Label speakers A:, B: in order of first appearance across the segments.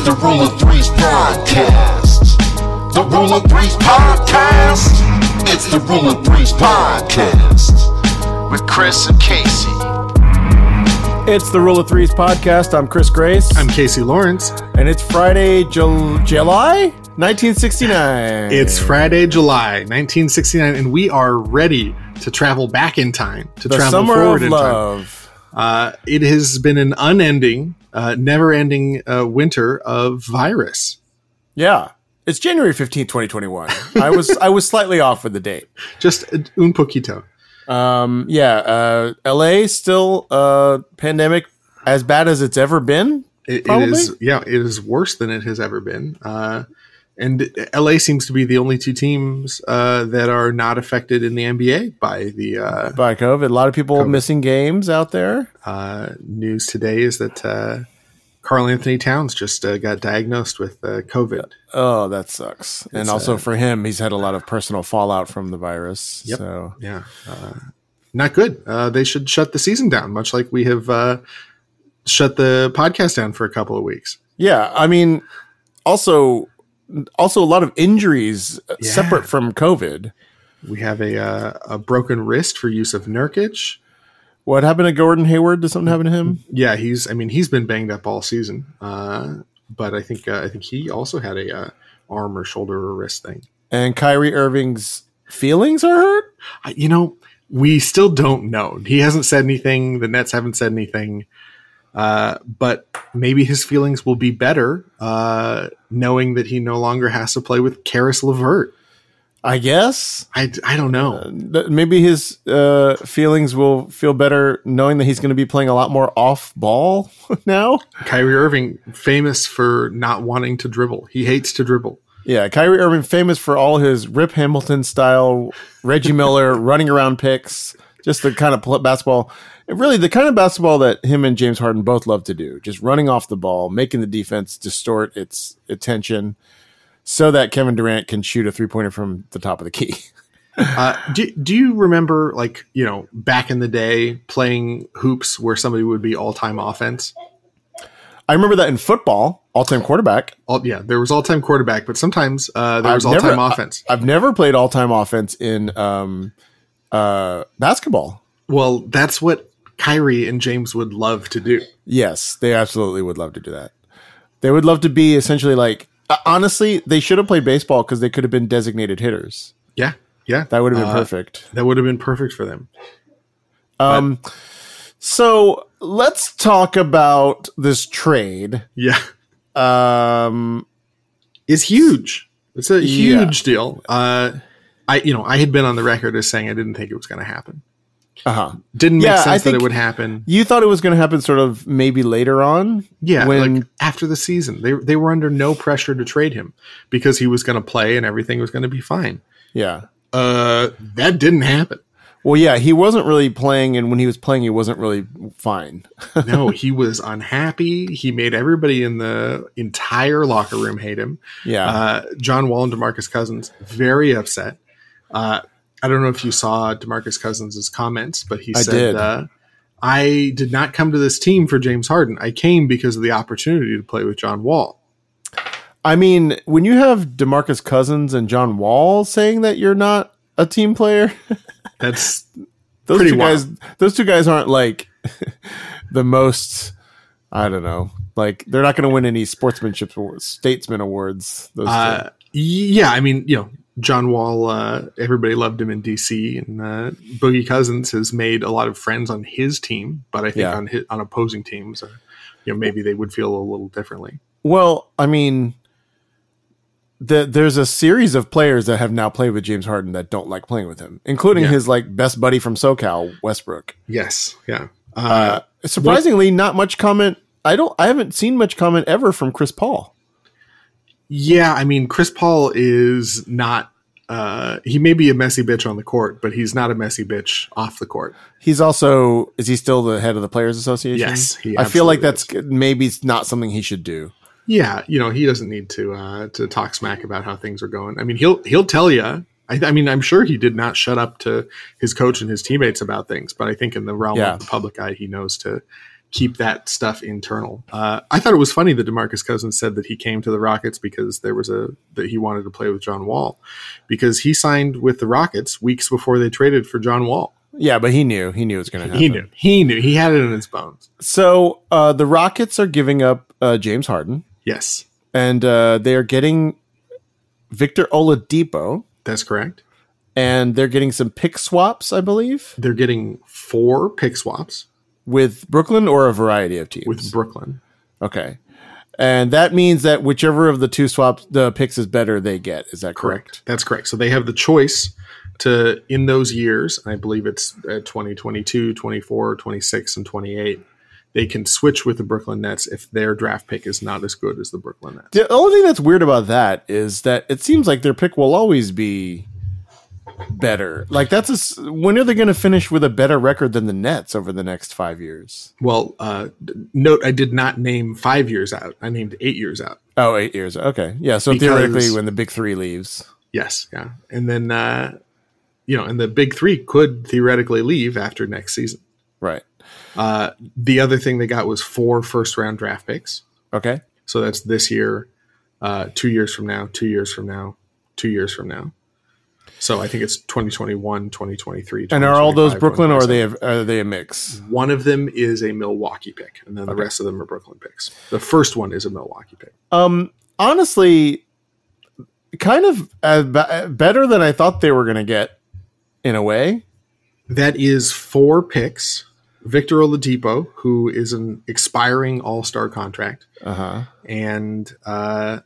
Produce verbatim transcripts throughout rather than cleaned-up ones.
A: the Rule of Threes podcast. The Rule of Threes podcast. It's the Rule of Threes podcast with Chris and Casey.
B: It's the Rule of Threes podcast. I'm Chris Grace.
C: I'm Casey Lawrence.
B: And it's Friday, Jul- July nineteen sixty-nine.
C: It's Friday, July nineteen sixty-nine, and we are ready to travel back in time, to
B: the
C: travel
B: summer
C: forward
B: of
C: in
B: love.
C: time. Uh, it has been an unending, uh, never-ending uh, winter of virus.
B: Yeah. It's January fifteenth, twenty twenty-one. I was I was slightly off with the date.
C: Just un poquito.
B: Um, yeah, uh, L A still uh, pandemic as bad as it's ever been.
C: It, it is, yeah, it is worse than it has ever been. Uh, and L A seems to be the only two teams uh, that are not affected in the N B A by the uh,
B: by COVID. A lot of people
C: COVID.
B: missing games out there.
C: Uh, news today is that uh, Karl Anthony Towns just uh, got diagnosed with uh, COVID.
B: Oh, that sucks. It's and also uh, for him, he's had a lot of personal fallout from the virus.
C: Yep.
B: So
C: yeah, uh, not good. Uh, they should shut the season down, much like we have uh, shut the podcast down for a couple of weeks.
B: Yeah, I mean, also, also a lot of injuries
C: yeah.
B: separate from COVID.
C: We have a uh, a broken wrist for use of Nurkic.
B: What happened to Gordon Hayward? Did something happen to him?
C: Yeah, he's. I mean, he's been banged up all season. Uh, but I think uh, I think he also had a uh, arm or shoulder or wrist thing.
B: And Kyrie Irving's feelings are hurt?
C: I, you know, we still don't know. He hasn't said anything. The Nets haven't said anything. Uh, but maybe his feelings will be better uh, knowing that he no longer has to play with Karis LeVert.
B: I guess.
C: I, I don't know.
B: Uh, maybe his uh, feelings will feel better knowing that he's going to be playing a lot more off ball now.
C: Kyrie Irving, famous for not wanting to dribble. He hates to dribble.
B: Yeah, Kyrie Irving, famous for all his Rip Hamilton style, Reggie Miller running around picks, just the kind of basketball, really the kind of basketball that him and James Harden both love to do, just running off the ball, making the defense distort its attention, so that Kevin Durant can shoot a three-pointer from the top of the key.
C: uh, do, do you remember, like, you know, back in the day playing hoops where somebody would be all-time offense?
B: I remember that in football, all-time quarterback.
C: All, yeah, there was all-time quarterback, but sometimes uh, there was
B: I've
C: all-time
B: never,
C: offense.
B: I, I've never played all-time offense in um, uh, basketball.
C: Well, that's what Kyrie and James would love to do.
B: Yes, they absolutely would love to do that. They would love to be essentially like, honestly, they should have played baseball because they could have been designated hitters.
C: Yeah, yeah.
B: That would have been
C: uh,
B: perfect.
C: That would have been perfect for them.
B: Um, but, so let's talk about this trade.
C: Yeah.
B: Um,
C: it's huge. It's a huge
B: yeah.
C: deal. Uh, I, you know, I had been on the record as saying I didn't think it was going to happen.
B: Uh-huh.
C: Didn't make
B: yeah,
C: sense that it would happen.
B: You thought it was going to happen sort of maybe later on?
C: Yeah,
B: when,
C: like after the season. They they were under no pressure to trade him because he was going to play and everything was going to be fine.
B: Yeah.
C: Uh, that didn't happen.
B: Well, yeah, he wasn't really playing, and when he was playing, he wasn't really fine.
C: No, he was unhappy. He made everybody in the entire locker room hate him.
B: Yeah.
C: Uh, John Wall and DeMarcus Cousins, very upset. Uh I don't know if you saw DeMarcus Cousins' comments, but he
B: I
C: said,
B: did.
C: Uh, I did not come to this team for James Harden. I came because of the opportunity to play with John Wall.
B: I mean, when you have DeMarcus Cousins and John Wall saying that you're not a team player,
C: that's
B: those
C: pretty
B: two
C: wild.
B: guys. Those two guys aren't like the most. I don't know. Like they're not going to win any sportsmanship awards, statesman awards. Those
C: uh, yeah, I mean, you know. John Wall, uh, everybody loved him in D C, and uh, Boogie Cousins has made a lot of friends on his team, but I think
B: yeah.
C: on his, on opposing teams, uh, you know, maybe they would feel a little differently.
B: Well, I mean, the, there's a series of players that have now played with James Harden that don't like playing with him, including
C: yeah.
B: his like best buddy from SoCal, Westbrook.
C: Yes, yeah.
B: Uh, uh, surprisingly, what? not much comment. I don't. I haven't seen much comment ever from Chris Paul.
C: Yeah, I mean, Chris Paul is not, uh, he may be a messy bitch on the court, but he's not a messy bitch off the court.
B: He's also, is he still the head of the Players Association?
C: Yes. He
B: I feel like that's
C: is.
B: maybe not something he should do.
C: Yeah. You know, he doesn't need to, uh, to talk smack about how things are going. I mean, he'll, he'll tell you, I, I mean, I'm sure he did not shut up to his coach and his teammates about things, but I think in the realm
B: yeah.
C: of the public eye, he knows to, keep that stuff internal. Uh, I thought it was funny that DeMarcus Cousins said that he came to the Rockets because there was a that he wanted to play with John Wall, because he signed with the Rockets weeks before they traded for John Wall.
B: Yeah, but he knew. He knew it was going to happen.
C: He knew. He knew. He had it in his bones.
B: So uh, the Rockets are giving up uh, James Harden.
C: Yes.
B: And uh, they are getting Victor Oladipo.
C: That's correct.
B: And they're getting some pick swaps, I believe.
C: They're getting four pick swaps.
B: With Brooklyn or a variety of teams?
C: With Brooklyn.
B: Okay. And that means that whichever of the two swaps, the picks is better, they get. Is that correct?
C: Correct. That's correct. So they have the choice to, in those years, I believe it's uh, twenty twenty-two, twenty-four, twenty-six, and twenty-eight, they can switch with the Brooklyn Nets if their draft pick is not as good as the Brooklyn Nets.
B: The only thing that's weird about that is that it seems like their pick will always be better. Like, that's a, when are they going to finish with a better record than the Nets over the next five years?
C: Well, uh, note I did not name five years out. I named eight years out.
B: Oh, eight years. Okay. Yeah. So
C: Because-
B: theoretically, when the big three leaves.
C: Yes. Yeah. And then, uh, you know, and the big three could theoretically leave after next season.
B: Right.
C: Uh, the other thing they got was four first round draft picks.
B: Okay.
C: So that's this year, uh, two years from now, two years from now, two years from now. So I think it's twenty twenty-one, twenty twenty-three.
B: And are all those Brooklyn, or are they are they a mix?
C: One of them is a Milwaukee pick, and then the
B: Okay.
C: rest of them are Brooklyn picks. The first one is a Milwaukee pick.
B: Um, honestly, kind of uh, b- better than I thought they were going to get, in a way.
C: That is four picks. Victor Oladipo, who is an expiring All-Star contract,
B: Uh huh.
C: and uh,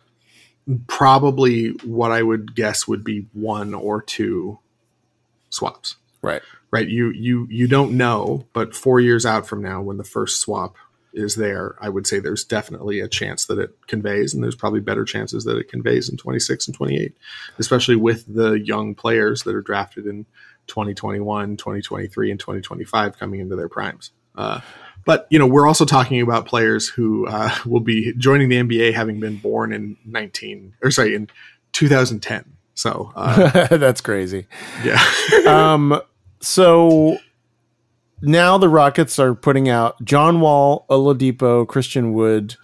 C: probably what I would guess would be one or two swaps.
B: Right.
C: Right? You you you don't know, but four years out from now, when the first swap is there, I would say there's definitely a chance that it conveys, and there's probably better chances that it conveys in twenty-six and twenty-eight, especially with the young players that are drafted in twenty twenty-one, twenty twenty-three, and twenty twenty-five coming into their primes. Uh, but, you know, we're also talking about players who uh, will be joining the N B A having been born in nineteen or sorry, in two thousand ten. So uh,
B: That's crazy.
C: yeah.
B: Um, so now the Rockets are putting out John Wall, Oladipo, Christian Wood.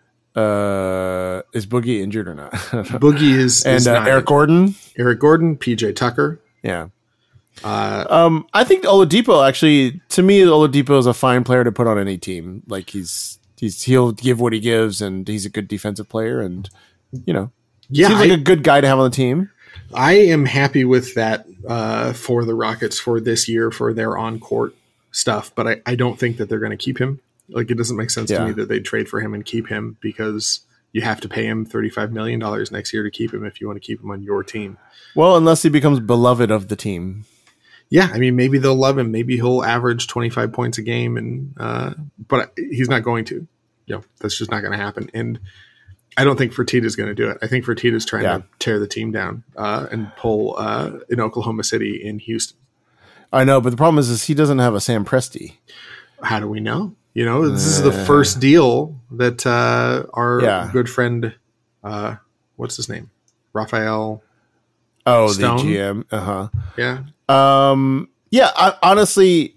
B: Uh, is Boogie injured or not?
C: Boogie is,
B: and
C: is
B: uh,
C: not
B: Eric
C: injured.
B: Gordon.
C: Eric Gordon, P J Tucker.
B: Yeah.
C: Uh,
B: Um, I think Oladipo actually, to me, Oladipo is a fine player to put on any team. Like he's he's he'll give what he gives, and he's a good defensive player, and you know,
C: yeah,
B: seems like
C: I,
B: a good guy to have on the team.
C: I am happy with that uh, for the Rockets for this year for their on court stuff, but I, I don't think that they're going to keep him. Like, it doesn't make sense
B: Yeah.
C: to me that they'd trade for him and keep him, because you have to pay him thirty-five million dollars next year to keep him if you want to keep him on your team.
B: Well, unless he becomes beloved of the team.
C: Yeah, I mean, maybe they'll love him. Maybe he'll average twenty-five points a game, and uh, but he's not going to. You know, that's just not going to happen. And I don't think Fertitta's going to do it. I think Fertitta's trying
B: Yeah.
C: to tear the team down uh, and pull uh, in Oklahoma City in Houston.
B: I know, but the problem is, is he doesn't have a Sam Presti.
C: How do we know? You know, this is the first deal that uh, our
B: Yeah.
C: good friend, uh, what's his name? Raphael.
B: Oh,
C: Stone?
B: the G M. Uh huh.
C: Yeah.
B: Um, yeah, I, honestly,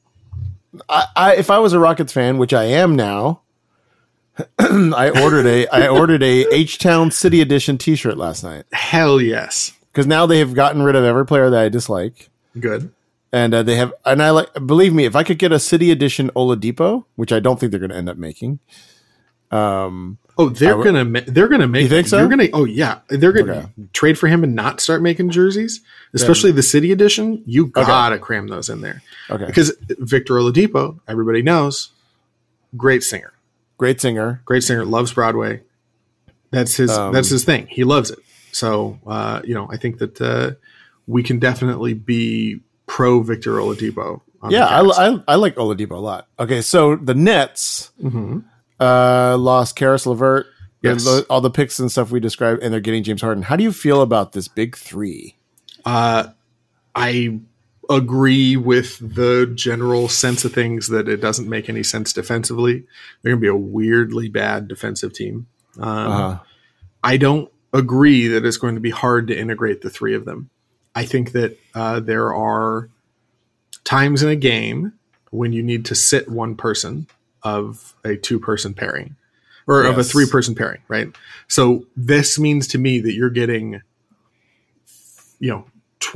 B: I, I if I was a Rockets fan, which I am now, I ordered a I ordered a H Town City Edition T-shirt last night,
C: Hell yes.
B: because now they have gotten rid of every player that I dislike,
C: Good.
B: and uh, they have, and I like. Believe me, if I could get a City Edition Oladipo, which I don't think they're going to end up making, um,
C: Oh, they're
B: I would-
C: gonna ma- they're gonna make.
B: You think so?
C: They're gonna. Oh yeah, they're gonna
B: Okay.
C: trade for him and not start making jerseys, especially the City Edition. You gotta cram those in there,
B: okay,
C: because Victor Oladipo, everybody knows, great singer,
B: great singer.
C: great singer, loves Broadway. That's his.
B: Um,
C: that's his thing. He loves it. So uh, you know, I think that uh, we can definitely be pro Victor Oladipo. on the
B: Yeah, I,
C: Cavs.
B: I I like Oladipo a lot. Okay, so the Nets.
C: Mhm.
B: Uh, lost Karis LeVert,
C: Yes.
B: and the- all the picks and stuff we described, and they're getting James Harden. How do you feel about this big three?
C: Uh, I agree with the general sense of things that it doesn't make any sense defensively. They're going to be a weirdly bad defensive team. Um,
B: Uh-huh.
C: I don't agree that it's going to be hard to integrate the three of them. I think that uh, there are times in a game when you need to sit one person of a two person pairing or
B: Yes.
C: of a three person pairing, right? So this means to me that you're getting, you know,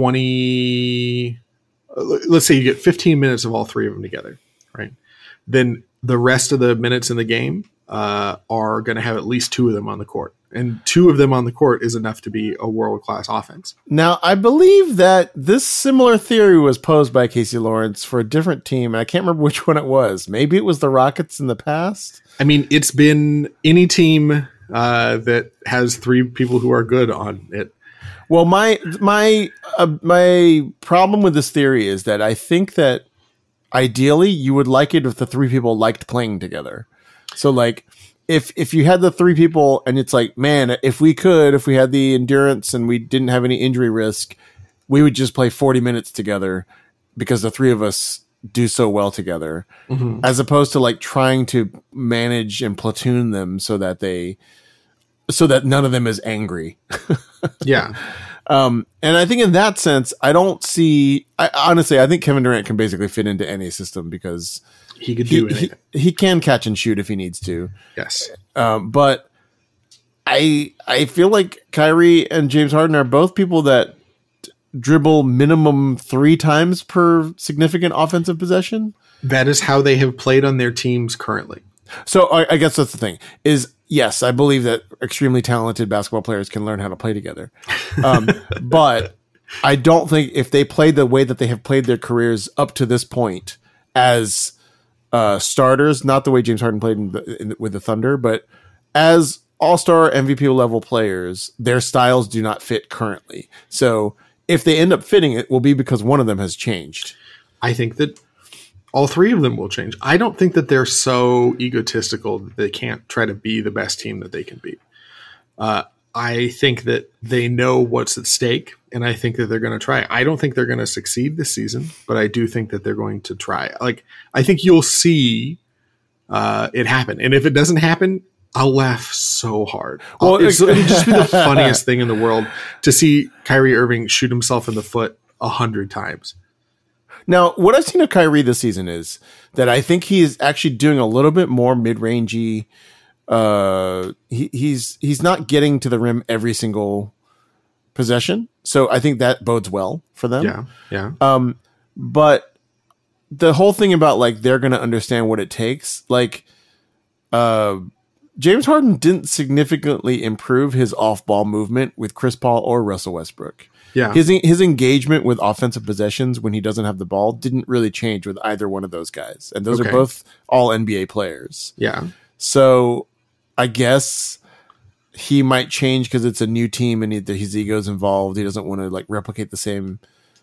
C: twenty, let's say you get fifteen minutes of all three of them together, right? Then the rest of the minutes in the game uh, are going to have at least two of them on the court. And two of them on the court is enough to be a world-class offense.
B: Now, I believe that this similar theory was posed by Casey Lawrence for a different team, and I can't remember which one it was. Maybe it was the Rockets in the past.
C: I mean, it's been any team uh, that has three people who are good on it.
B: Well, my my uh, my problem with this theory is that I think that ideally you would like it if the three people liked playing together. So, like, if if you had the three people and it's like, man, if we could, if we had the endurance and we didn't have any injury risk, we would just play forty minutes together because the three of us do so well together, mm-hmm. as opposed to like trying to manage and platoon them so that they, so that none of them is angry.
C: Yeah.
B: Um, and I think in that sense, I don't see, I honestly, I think Kevin Durant can basically fit into any system because
C: he could
B: he,
C: do anything.
B: He, he can catch and shoot if he needs to.
C: Yes.
B: Um, but I, I feel like Kyrie and James Harden are both people that dribble minimum three times per significant offensive possession.
C: That is how they have played on their teams currently.
B: So I, I guess that's the thing is, yes, I believe that extremely talented basketball players can learn how to play together. Um, but I don't think if they played the way that they have played their careers up to this point as uh, starters, not the way James Harden played in the, in, with the Thunder, but as all-star M V P level players, their styles do not fit currently. So if they end up fitting, it will be because one of them has changed.
C: I think that all three of them will change. I don't think that they're so egotistical that they can't try to be the best team that they can be. Uh, I think that they know what's at stake, and I think that they're going to try. I don't think they're going to succeed this season, but I do think that they're going to try. Like, I think you'll see uh, it happen. And if it doesn't happen, I'll laugh so hard. Well, it's, it'll just be the funniest thing in the world to see Kyrie Irving shoot himself in the foot a hundred times.
B: Now, what I've seen of Kyrie this season is that I think he is actually doing a little bit more mid-rangey. Uh, he, he's he's not getting to the rim every single possession, so I think that bodes well for them.
C: Yeah, yeah.
B: Um, but the whole thing about like they're going to understand what it takes, like, uh, James Harden didn't significantly improve his off-ball movement with Chris Paul or Russell Westbrook.
C: Yeah.
B: His his engagement with offensive possessions when he doesn't have the ball didn't really change with either one of those guys. And those
C: Okay.
B: are both all N B A players.
C: Yeah.
B: So I guess he might change because it's a new team and he, his ego's involved. He doesn't want to like replicate the same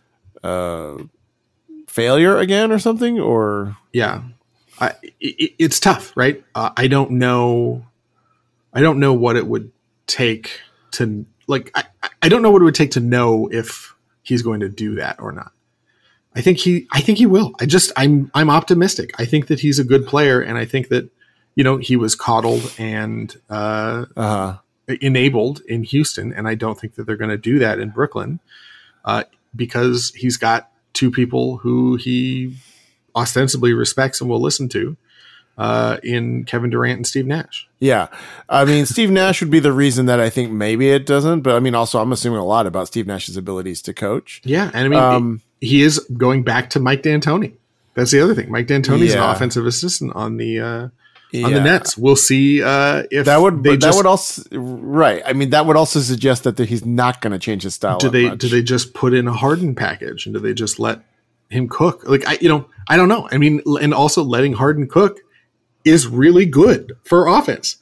B: uh, failure again or something. Or
C: Yeah. I, it, it's tough, right? Uh, I don't know. I don't know what it would take to like, I, I don't know what it would take to know if he's going to do that or not. I think he, I think he will. I just, I'm, I'm optimistic. I think that he's a good player. And I think that, you know, he was coddled and, uh,
B: uh,
C: enabled in Houston. And I don't think that they're going to do that in Brooklyn, uh, because he's got two people who he ostensibly respects and will listen to, uh, in Kevin Durant and Steve Nash.
B: yeah, I mean, Steve Nash would be the reason that I think maybe it doesn't. But I mean, also, I'm assuming a lot about Steve Nash's abilities to coach.
C: Yeah. And I mean,
B: Um,
C: he is going back to Mike D'Antoni. That's the other thing. Mike D'Antoni's
B: Yeah.
C: an offensive assistant on the, uh, on
B: Yeah.
C: the Nets. We'll see, uh, if
B: That would
C: they
B: that
C: just,
B: would also right. I mean, that would also suggest that he's not going to change his style.
C: do
B: that
C: they,
B: much.
C: do they just put in a Harden package and do they just let him cook? Like, I, you know, I don't know. I mean, and also letting Harden cook is really good for offense.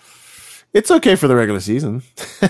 B: It's okay for the regular season.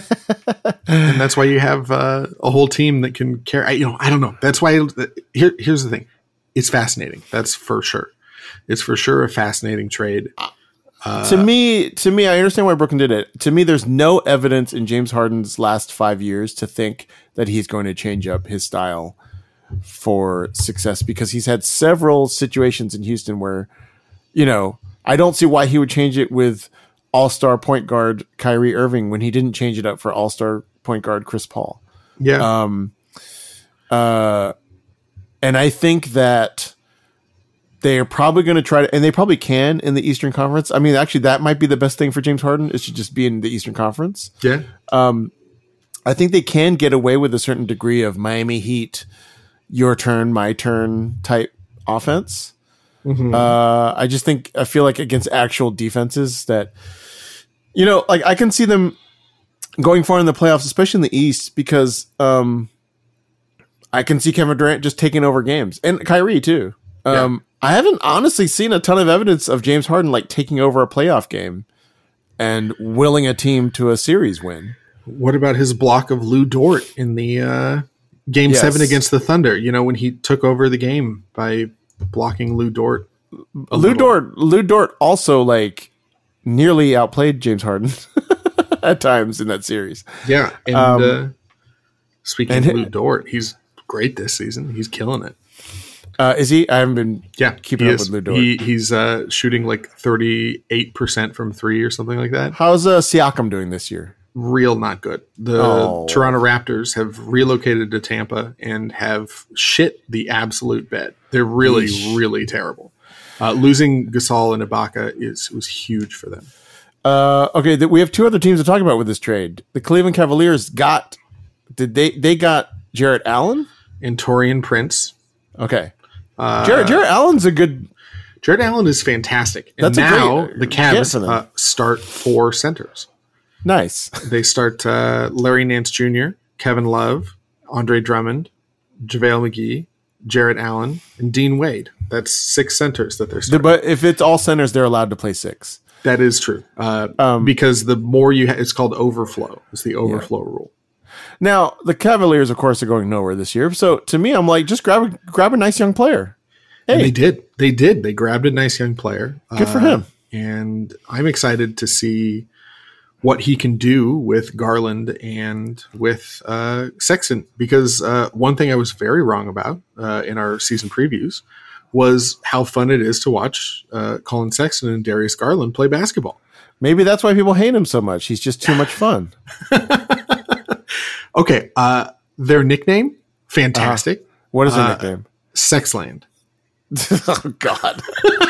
C: And that's why you have uh, a whole team that can carry. I, you know, I don't know. That's why. Here, here's the thing. It's fascinating. That's for sure. It's for sure a fascinating trade. Uh,
B: to me, to me, I understand why Brooklyn did it. To me, there's no evidence in James Harden's last five years to think that he's going to change up his style for success because he's had several situations in Houston where, you know, I don't see why he would change it with all-star point guard Kyrie Irving when he didn't change it up for all-star point guard Chris Paul.
C: yeah.
B: Um, uh, and I think that they're probably going to try to, and they probably can in the Eastern Conference. I mean, actually, that might be the best thing for James Harden is to just be in the Eastern Conference.
C: Yeah.
B: Um, I think they can get away with a certain degree of Miami Heat, your turn, my turn type offense. Mm-hmm. Uh, I just think, I feel like against actual defenses that, you know, like I can see them going far in the playoffs, especially in the East, because um, I can see Kevin Durant just taking over games and Kyrie too. Um, yeah. I haven't honestly seen a ton of evidence of James Harden like taking over a playoff game and willing a team to a series win.
C: What about his block of Lou Dort in the uh, game yes. seven against the Thunder? You know, when he took over the game by blocking Lou Dort.
B: Lou little. Dort, Lou Dort also like nearly outplayed James Harden at times in that series.
C: Yeah. And um, uh, speaking and of Lou Dort, he's great this season. He's killing it.
B: Uh, is he? I haven't been
C: yeah,
B: keeping up with Lou Dort.
C: He, he's uh, shooting like thirty-eight percent from three or something like that.
B: How's uh, Siakam doing this year?
C: Real not good. The oh. Toronto Raptors have relocated to Tampa and have shit the absolute bed. They're really, Eesh. really terrible. Uh, losing Gasol and Ibaka is was huge for them.
B: Uh, okay, th- we have two other teams to talk about with this trade. The Cleveland Cavaliers got did they they got Jarrett Allen
C: and Taurean Prince.
B: Okay. Uh, Jarrett, Jarrett Allen's a good.
C: Jarrett Allen is fantastic. And
B: that's
C: now
B: great,
C: the Cavs uh, start four centers.
B: Nice.
C: They start uh, Larry Nance Junior, Kevin Love, Andre Drummond, JaVale McGee, Jarrett Allen, and Dean Wade. That's six centers that they're starting.
B: But if it's all centers, they're allowed to play six.
C: That is true. Uh, um, because the more you, ha- it's called overflow. It's the overflow yeah. rule.
B: Now, the Cavaliers, of course, are going nowhere this year. So, to me, I'm like, just grab a, grab a nice young player. Hey.
C: And they did. They did. They grabbed a nice young player.
B: Good for uh, him.
C: And I'm excited to see what he can do with Garland and with uh, Sexton. Because uh, one thing I was very wrong about uh, in our season previews was how fun it is to watch uh, Colin Sexton and Darius Garland play basketball.
B: Maybe that's why people hate him so much. He's just too much fun.
C: Okay, uh, their nickname, fantastic.
B: Uh, what is their
C: uh,
B: nickname?
C: Sexland.
B: Oh God!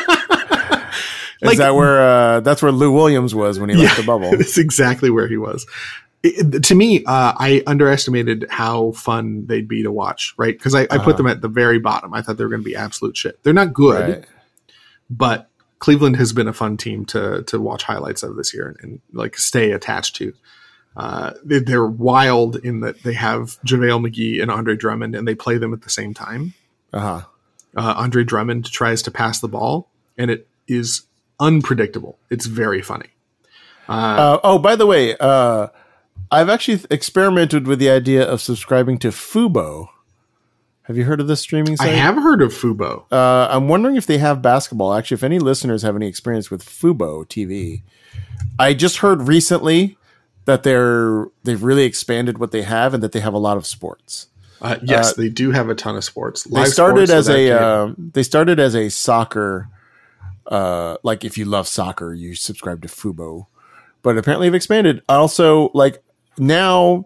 B: Is like, that where? Uh, that's where Lou Williams was when he yeah, left the bubble.
C: It's exactly where he was. It, to me, uh, I underestimated how fun they'd be to watch. Right? Because I, I uh-huh. put them at the very bottom. I thought they were going to be absolute shit. They're not good, right. But Cleveland has been a fun team to to watch highlights of this year and, and like stay attached to. Uh, they, they're wild in that they have JaVale McGee and Andre Drummond, and they play them at the same time.
B: Uh-huh.
C: Uh, Andre Drummond tries to pass the ball, and it is unpredictable. It's very funny. Uh,
B: uh, oh, by the way, uh, I've actually experimented with the idea of subscribing to Fubo. Have you heard of this streaming site?
C: I have heard of Fubo.
B: Uh, I'm wondering if they have basketball. Actually, if any listeners have any experience with Fubo T V. I just heard recently that they're they've really expanded what they have and that they have a lot of sports.
C: Uh, yes, uh, they do have a ton of sports.
B: Live they started sports as a uh, they started as a soccer. Uh, like if you love soccer, you subscribe to Fubo, but apparently they've expanded. Also, like now,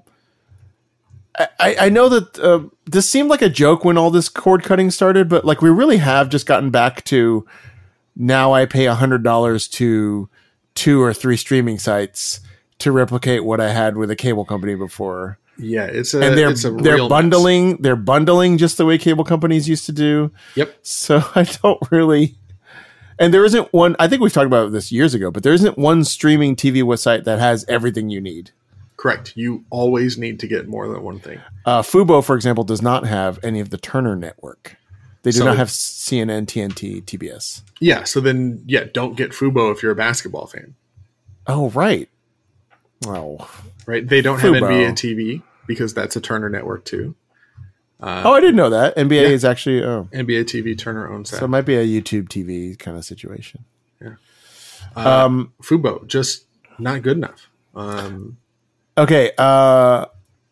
B: I, I know that uh, this seemed like a joke when all this cord cutting started, but like we really have just gotten back to now. I pay a hundred dollars to two or three streaming sites to replicate what I had with a cable company before.
C: Yeah, it's a
B: and they're
C: it's a
B: they're
C: real
B: bundling
C: mess.
B: They're bundling just the way cable companies used to do.
C: Yep.
B: So I don't really, and there isn't one. I think we've talked about this years ago, but there isn't one streaming T V website that has everything you need.
C: Correct. You always need to get more than one thing.
B: Uh, Fubo, for example, does not have any of the Turner network. They do so, not have C N N, T N T, T B S.
C: Yeah. So then, yeah, don't get Fubo if you're a basketball fan.
B: Oh, right. Oh,
C: right. They don't Fubo. have N B A T V because that's a Turner network too.
B: Uh, oh, I didn't know that. N B A yeah. is actually oh.
C: N B A T V Turner owns that.
B: So it might be a YouTube T V kind of situation.
C: Yeah. Uh, um, Fubo just not good enough. Um,
B: okay. Uh,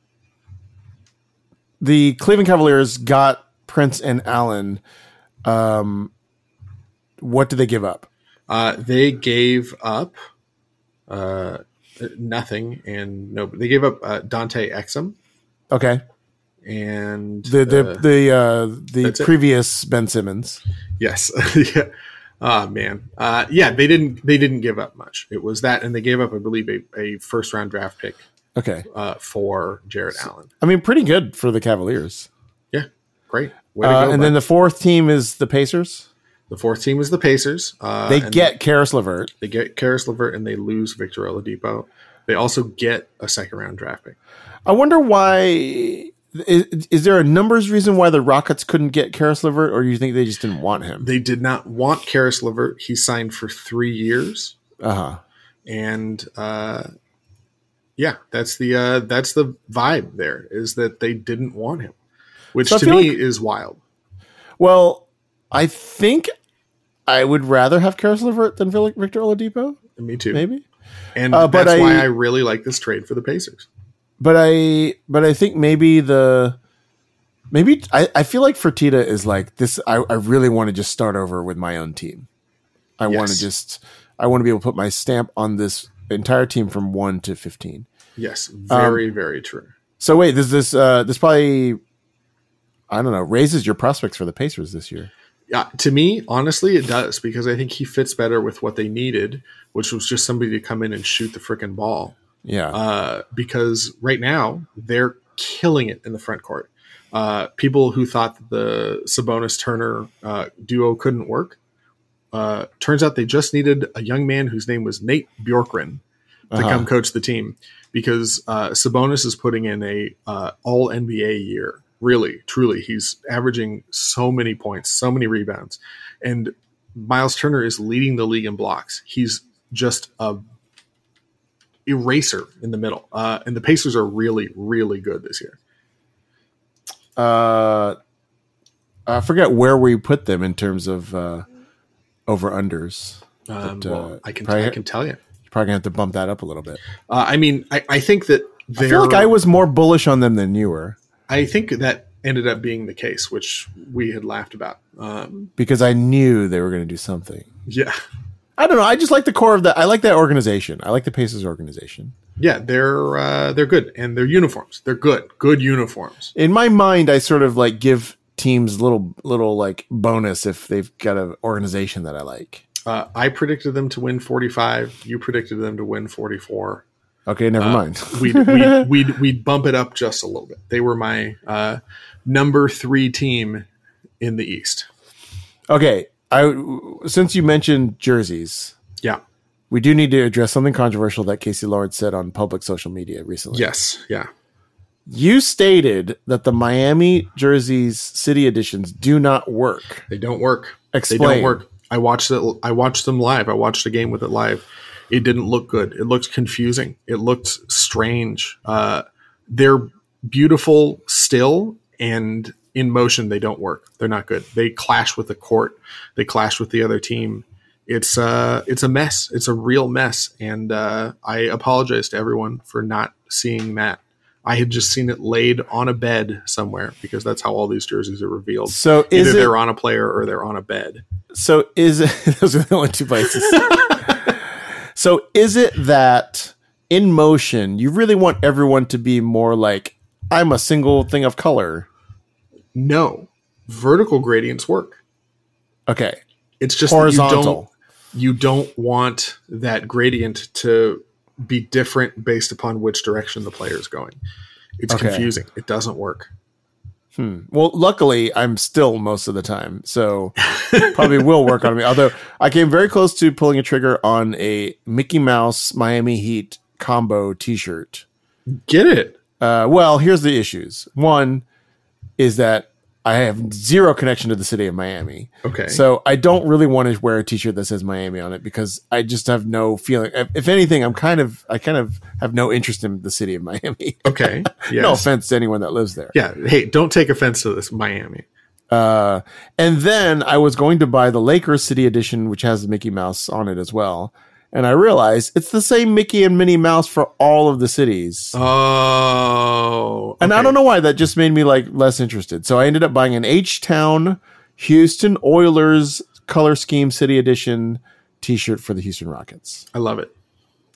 B: the Cleveland Cavaliers got Prince and Allen. Um, what did they give up?
C: Uh, they gave up. Uh, nothing and no. They gave up uh, Dante Exum.
B: Okay.
C: and
B: The the
C: uh,
B: the uh, the
C: that's it.
B: previous Ben Simmons.
C: yes, yeah. Oh man, uh, yeah. They didn't they didn't give up much. It was that, and they gave up, I believe, a, a first round draft pick
B: Okay,
C: uh, for Jared Allen.
B: I mean, pretty good for the Cavaliers.
C: Yeah, great. Way to
B: Uh,
C: go,
B: and
C: bud.
B: then the fourth team is the Pacers.
C: The fourth team is the Pacers. Uh,
B: They
C: and
B: get Karis LeVert.
C: they get Karis LeVert and they lose Victor Oladipo. They also get a second round draft pick.
B: I wonder why. Is, is there a numbers reason why the Rockets couldn't get Karis LeVert, or do you think they just didn't want him?
C: They did not want Karis LeVert. He signed for three years,
B: Uh huh.
C: and uh, yeah, that's the uh, that's the vibe. There is that they didn't want him, which
B: So I
C: to
B: feel
C: me
B: like-
C: is wild.
B: Well, I think I would rather have Karis LeVert than Vil- Victor Oladipo.
C: Me too.
B: Maybe.
C: And
B: Uh, but
C: that's
B: I-
C: why I really like this trade for the Pacers.
B: But I, but I think maybe the, maybe I, I feel like Fertitta is like this. I, I really want to just start over with my own team. I want to
C: Yes.
B: just, I want to be able to put my stamp on this entire team from one to fifteen.
C: Yes,
B: Um,
C: very, very true.
B: So wait, this this uh, this probably, I don't know, raises your prospects for the Pacers this year.
C: Yeah, to me, honestly, it does because I think he fits better with what they needed, which was just somebody to come in and shoot the freaking ball.
B: Yeah.
C: Uh, because right now they're killing it in the front court. Uh, people who thought that the Sabonis Turner uh, duo couldn't work, uh, turns out they just needed a young man whose name was Nate Bjorkgren to
B: Uh-huh.
C: come coach the team because uh, Sabonis is putting in a uh, all N B A year. Really, truly, he's averaging so many points, so many rebounds, and Miles Turner is leading the league in blocks. He's just a eraser in the middle. Uh, and the Pacers are really, really good this year.
B: Uh, I forget where we put them in terms of uh, over unders.
C: Um,
B: But, uh,
C: well, I can
B: probably-
C: I can tell you.
B: You're probably gonna have to bump that up a little bit.
C: Uh, I mean, I, I think that
B: I
C: they're,
B: feel like I was more bullish on them than you were
C: I think that ended up being the case, which we had laughed about. Um,
B: because I knew they were going to do something.
C: yeah,
B: I don't know. I just like the core of that. I like that organization. I like the Pacers organization.
C: yeah, they're uh, they're good, and their uniforms, they're good, good uniforms.
B: In my mind, I sort of like give teams little little like bonus if they've got an organization that I like.
C: Uh, I predicted them to win forty-five. You predicted them to win forty-four.
B: Okay, never mind.
C: we'd, we'd, we'd, we'd bump it up just a little bit. They were my uh, number three team in the East.
B: Okay, I since you mentioned jerseys,
C: Yeah.
B: we do need to address something controversial that Casey Lawrence said on public social media recently.
C: Yes. Yeah.
B: You stated that the Miami jerseys city editions do not work.
C: They don't work. They
B: Explain.
C: don't work. I watched it. I watched them live. I watched a game with it live. It didn't look good. It looked confusing. It looked strange. Uh, they're beautiful still, and in motion they don't work. They're not good. They clash with the court. They clash with the other team. It's uh, it's a mess. It's a real mess. And uh, I apologize to everyone for not seeing that. I had just seen it laid on a bed somewhere because that's how all these jerseys are revealed.
B: So is
C: Either
B: it
C: they're on a player or they're on a bed.
B: so is it those are the only two places. So is it that in motion you really want everyone to be more like I'm a single thing of color?
C: No, vertical gradients work.
B: Okay.
C: It's just
B: Horizontal.
C: That you don't you don't want that gradient to be different based upon which direction the player is going. It's
B: Okay.
C: confusing. It doesn't work.
B: Well, luckily, I'm still most of the time, so probably will work on me. Although I came very close to pulling a trigger on a Mickey Mouse Miami Heat combo T-shirt.
C: Get it?
B: Uh, well, here's the issues. One is that I have zero connection to the city of Miami.
C: Okay.
B: So I don't really want to wear a T-shirt that says Miami on it because I just have no feeling. If if anything, I'm kind of, I kind of have no interest in the city of Miami.
C: Okay. Yes.
B: No offense to anyone that lives there.
C: Yeah. Hey, don't take offense to this, Miami.
B: Uh, and then I was going to buy the Lakers City Edition, which has the Mickey Mouse on it as well. And I realized it's the same Mickey and Minnie Mouse for all of the cities.
C: Oh.
B: And I
C: okay.
B: don't know why that just made me like less interested. So I ended up buying an H-Town Houston Oilers color scheme City Edition T-shirt for the Houston Rockets.
C: I love it.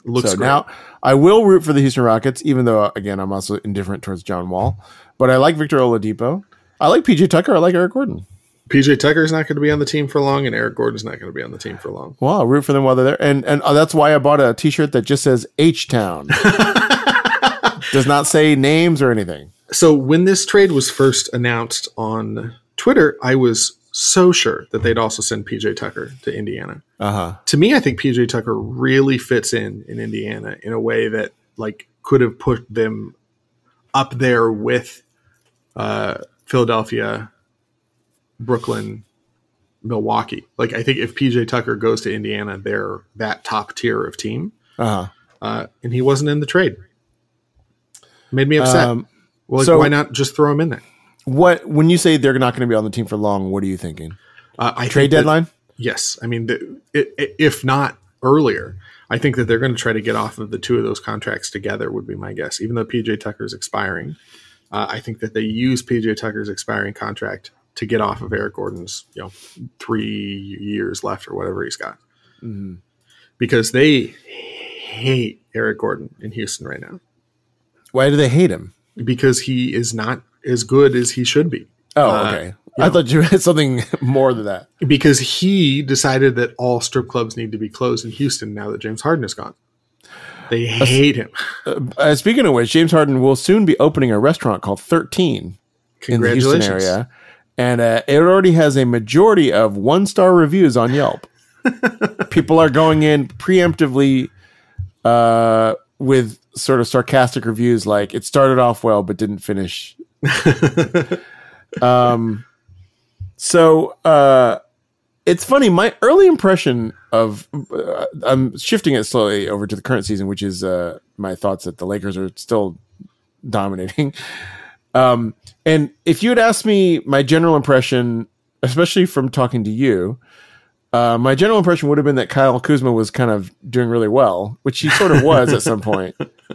C: Looks
B: so
C: great.
B: now I will root for the Houston Rockets, even though, again, I'm also indifferent towards John Wall. But I like Victor Oladipo. I like P J Tucker. I like Eric Gordon.
C: P J Tucker's not going to be on the team for long, and Eric Gordon's not going to be on the team for long.
B: Well, I'll root for them while they're there. And and uh, that's why I bought a T-shirt that just says H-Town. Does not say names or anything.
C: So when this trade was first announced on Twitter, I was so sure that they'd also send P J Tucker to Indiana.
B: Uh-huh.
C: To me, I think P J Tucker really fits in in Indiana in a way that like could have put them up there with uh, Philadelphia, Brooklyn, Milwaukee. Like I think if P J Tucker goes to Indiana, they're that top tier of team.
B: Uh-huh.
C: Uh, and he wasn't in the trade. Made me upset. Um, well, like,
B: so
C: why not just throw him in there?
B: What when you say they're not going to be on the team for long, what are you thinking?
C: Uh, I
B: Trade
C: think that,
B: deadline?
C: Yes. I mean, the, it, it, if not earlier, I think that they're going to try to get off of the two of those contracts together would be my guess. Even though P J Tucker is expiring, uh, I think that they use P J Tucker's expiring contract to get off of Eric Gordon's, you know, three years left or whatever he's got. Mm-hmm. Because they hate Eric Gordon in Houston right now.
B: Why do they hate him?
C: Because he is not as good as he should be.
B: Oh, okay. Uh, I know, thought you had something more than that.
C: Because he decided that all strip clubs need to be closed in Houston now that James Harden is gone. They hate him.
B: Uh, speaking of which, James Harden will soon be opening a restaurant called thirteen in the Houston area. And uh, it already has a majority of one-star reviews on Yelp. People are going in preemptively uh, with sort of sarcastic reviews like, it started off well but didn't finish. um, so uh, it's funny. My early impression of uh, I'm shifting it slowly over to the current season, which is uh, my thoughts that the Lakers are still dominating. Um, and if you had asked me my general impression, especially from talking to you, uh, my general impression would have been that Kyle Kuzma was kind of doing really well, which he sort of was at some point.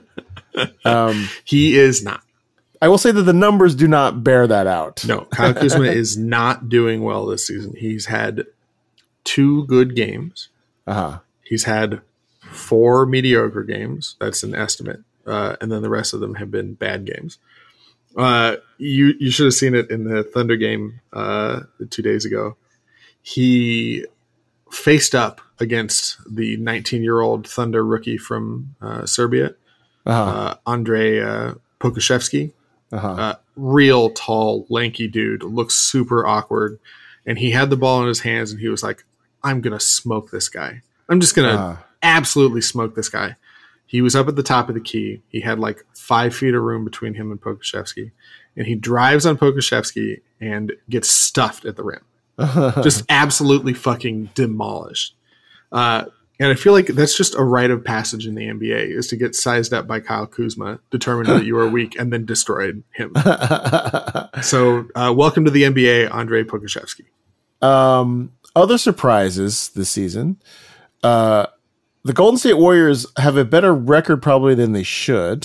C: Um, he is not.
B: I will say that the numbers do not bear that out.
C: No, Kyle Kuzma is not doing well this season. He's had two good games.
B: Uh-huh.
C: He's had four mediocre games. That's an estimate. Uh, and then the rest of them have been bad games. Uh, you you should have seen it in the Thunder game uh, two days ago. He faced up against the nineteen-year-old Thunder rookie from uh, Serbia, uh-huh. uh, Andrei uh, Pokuševski.
B: Uh-huh.
C: Uh, real tall, lanky dude, looks super awkward. And he had the ball in his hands and he was like, I'm going to smoke this guy. I'm just going to uh-huh. absolutely smoke this guy. He was up at the top of the key. He had like five feet of room between him and Pokuševski. And he drives on Pokuševski and gets stuffed at the rim. Just absolutely fucking demolished. Uh, and I feel like that's just a rite of passage in the N B A is to get sized up by Kyle Kuzma, determined that you are weak, and then destroyed him. So uh, welcome to the N B A, Andrei Pokuševski.
B: Um, other surprises this season. Uh, the Golden State Warriors have a better record probably than they should.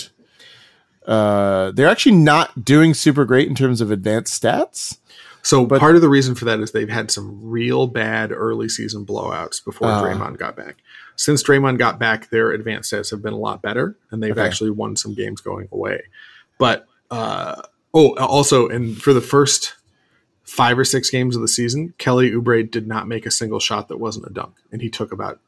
B: Uh, they're actually not doing super great in terms of advanced stats.
C: So but, part of the reason for that is they've had some real bad early season blowouts before uh, Draymond got back. Since Draymond got back, their advanced stats have been a lot better, and they've okay. actually won some games going away. But uh, oh, also, and for the first five or six games of the season, Kelly Oubre did not make a single shot that wasn't a dunk, and he took about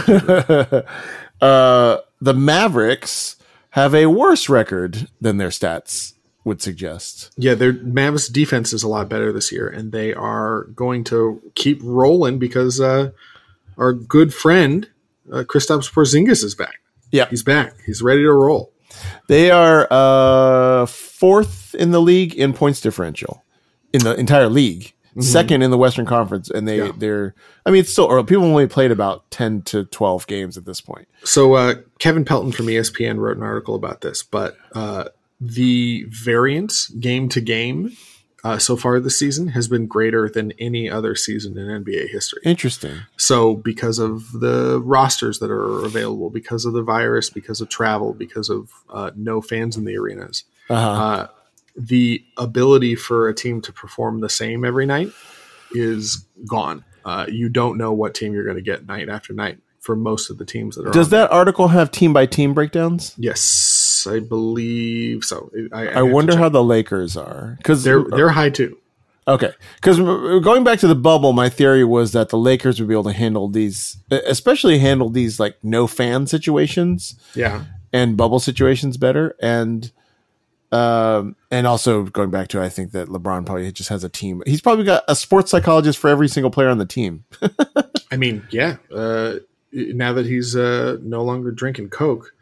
B: uh, the Mavericks have a worse record than their stats would suggest.
C: Yeah, their Mavs defense is a lot better this year, and they are going to keep rolling because uh, our good friend uh, Kristaps Porzingis is back.
B: Yeah,
C: he's back. He's ready to roll.
B: They are uh, fourth in the league in points differential in the entire league. Mm-hmm. Second in the Western Conference, and they yeah. they're. I mean, it's still early. People only played about ten to twelve games at this point.
C: So uh, Kevin Pelton from E S P N wrote an article about this, but uh, the variance game to game uh, so far this season has been greater than any other season in N B A history.
B: Interesting.
C: So because of the rosters that are available, because of the virus, because of travel, because of uh, no fans in the arenas.
B: Uh-huh.
C: Uh, the ability for a team to perform the same every night is gone. Uh, you don't know what team you're going to get night after night for most of the teams that are.
B: Does
C: on
B: that article have team by team breakdowns?
C: Yes, I believe so. I, I,
B: I wonder how the Lakers are, because
C: they're they're high too.
B: Okay, because going back to the bubble, my theory was that the Lakers would be able to handle these, especially handle these like no fan situations,
C: yeah,
B: and bubble situations better, and um, and also going back to I think that LeBron probably just has a team. He's probably got a sports psychologist for every single player on the team.
C: I mean, yeah. Uh, now that he's uh, no longer drinking Coke.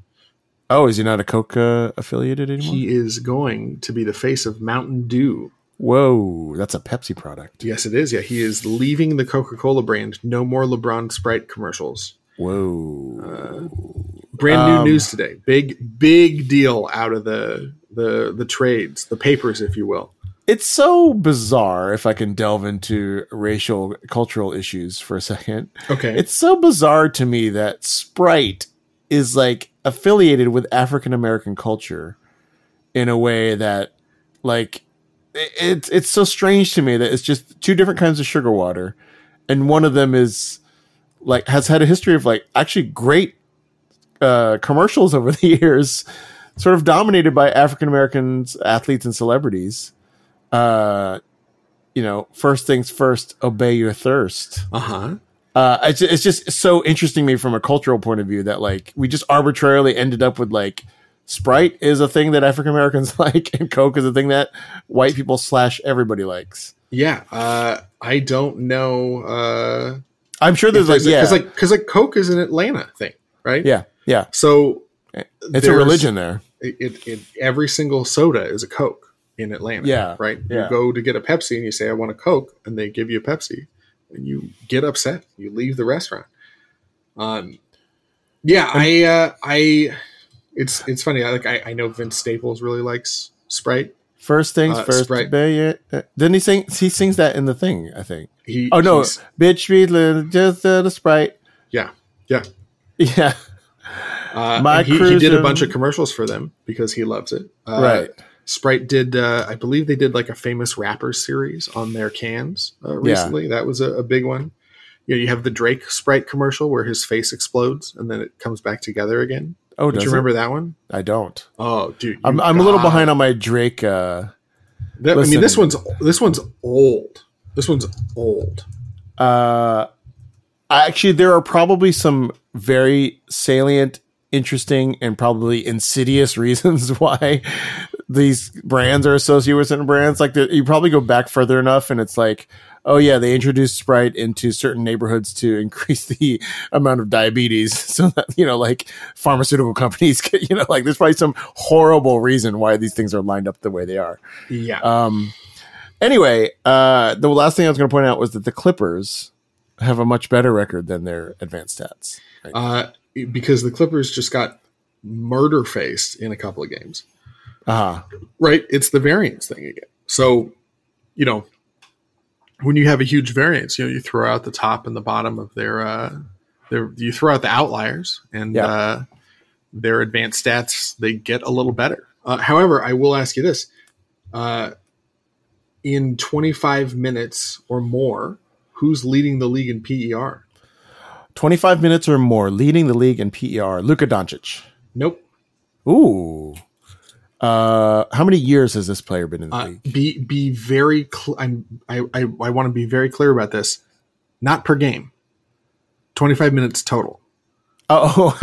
B: Oh, is he not a Coke uh, affiliated anymore?
C: He is going to be the face of Mountain Dew.
B: Whoa, that's a Pepsi product.
C: Yes, it is. Yeah, he is leaving the Coca-Cola brand. No more LeBron Sprite commercials.
B: Whoa.
C: Uh, brand new
B: Um,
C: news today. Big, big deal out of the, the, the trades, the papers, if you will.
B: It's so bizarre, if I can delve into racial, cultural issues for a second.
C: Okay.
B: It's so bizarre to me that Sprite is like affiliated with African American culture in a way that like it's it's so strange to me that it's just two different kinds of sugar water, and one of them is like has had a history of like actually great uh, commercials over the years, sort of dominated by African Americans, athletes, and celebrities. Uh, you know, first things first, obey your thirst.
C: Uh-huh.
B: Uh, it's, it's just so interesting to me from a cultural point of view that like we just arbitrarily ended up with like Sprite is a thing that African Americans like, and Coke is a thing that white people slash everybody likes.
C: Yeah. Uh, I don't know. Uh,
B: I'm sure there's like, yeah,
C: Because like, cause like Coke is an Atlanta thing, right?
B: yeah, yeah.
C: So
B: It's a
C: there's-
B: religion there.
C: It, it, it, every single soda is a Coke in Atlanta.
B: Yeah,
C: Right.
B: yeah.
C: You go to get a Pepsi and you say, I want a Coke, and they give you a Pepsi, and you get upset. You leave the restaurant. Um, yeah, I, uh, I, it's, it's funny. I like, I, I know Vince Staples really likes Sprite.
B: First things
C: Uh,
B: first.
C: Sprite.
B: Bay, uh, didn't he sing? He sings that in the thing, I think.
C: He,
B: Oh no,
C: he's-
B: bitch, sweet little, just uh, the Sprite.
C: yeah, yeah.
B: Yeah,
C: Uh,
B: My
C: and he, he did a
B: cruising-
C: bunch of commercials for them because he loves it. Uh,
B: right.
C: Sprite did, uh, I believe they did like a famous rappers series on their cans uh, recently. That was a, a big one. You know, you have the Drake Sprite commercial where his face explodes and then it comes back together again.
B: Oh,
C: Did
B: does
C: you
B: it?
C: remember that one?
B: I don't.
C: Oh, dude, you
B: I'm I'm a little
C: got-
B: behind on my Drake. Uh,
C: That- I mean, this
B: Listen.
C: one's this one's old. This one's old.
B: uh, actually, there are probably some very salient, interesting, and probably insidious reasons why these brands are associated with certain brands. Like the, you probably go back further enough, and it's like, oh yeah, they introduced Sprite into certain neighborhoods to increase the amount of diabetes, so that you know, like pharmaceutical companies, get, you know, like there's probably some horrible reason why these things are lined up the way they are.
C: Yeah.
B: Um. Anyway, uh, the last thing I was going to point out was that the Clippers have a much better record than their advanced stats. Right?
C: uh, because the Clippers just got murder faced in a couple of games.
B: Uh-huh.
C: Right? It's the variance thing again. So, you know, when you have a huge variance, you know, you throw out the top and the bottom of their, uh, their you throw out the outliers and
B: Yeah.
C: uh, their advanced stats, they get a little better. Uh, however, I will ask you this. Uh, in twenty-five minutes or more, who's leading the league in P E R?
B: twenty-five minutes or more, leading the league in P E R. Luka Doncic.
C: Nope.
B: Ooh. Uh, how many years has this player been in the
C: Uh,
B: league?
C: be be very. Cl- I'm, I I I want to be very clear about this. Not per game. twenty-five minutes total.
B: Oh,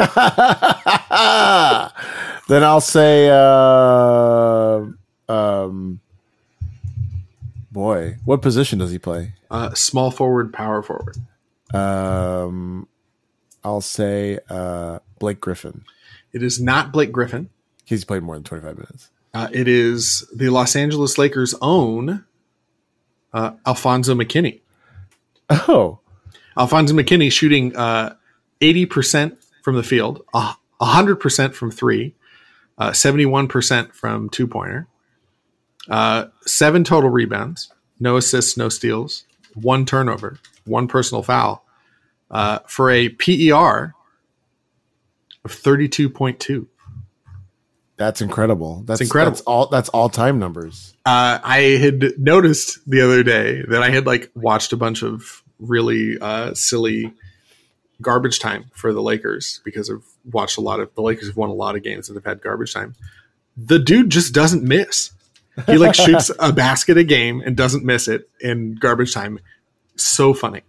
B: then I'll say, uh, um, boy, what position does he play?
C: Uh, small forward, power forward.
B: Um, I'll say uh, Blake Griffin.
C: It is not Blake Griffin.
B: He's played more than twenty-five minutes.
C: Uh, it is the Los Angeles Lakers' own uh, Alfonso McKinney.
B: Oh,
C: Alfonso McKinney shooting uh, eighty percent from the field, uh, one hundred percent from three, uh, seventy-one percent from two-pointer, uh, seven total rebounds, no assists, no steals, one turnover, one personal foul, uh, for a P E R of thirty-two point two.
B: that's incredible. That's
C: incredible.
B: That's all. That's all time numbers.
C: Uh, I had noticed the other day that I had like watched a bunch of really uh, silly garbage time for the Lakers, because I've watched a lot of the Lakers have won a lot of games that have had garbage time. The dude just doesn't miss. He like shoots a basket a game and doesn't miss it in garbage time. So funny.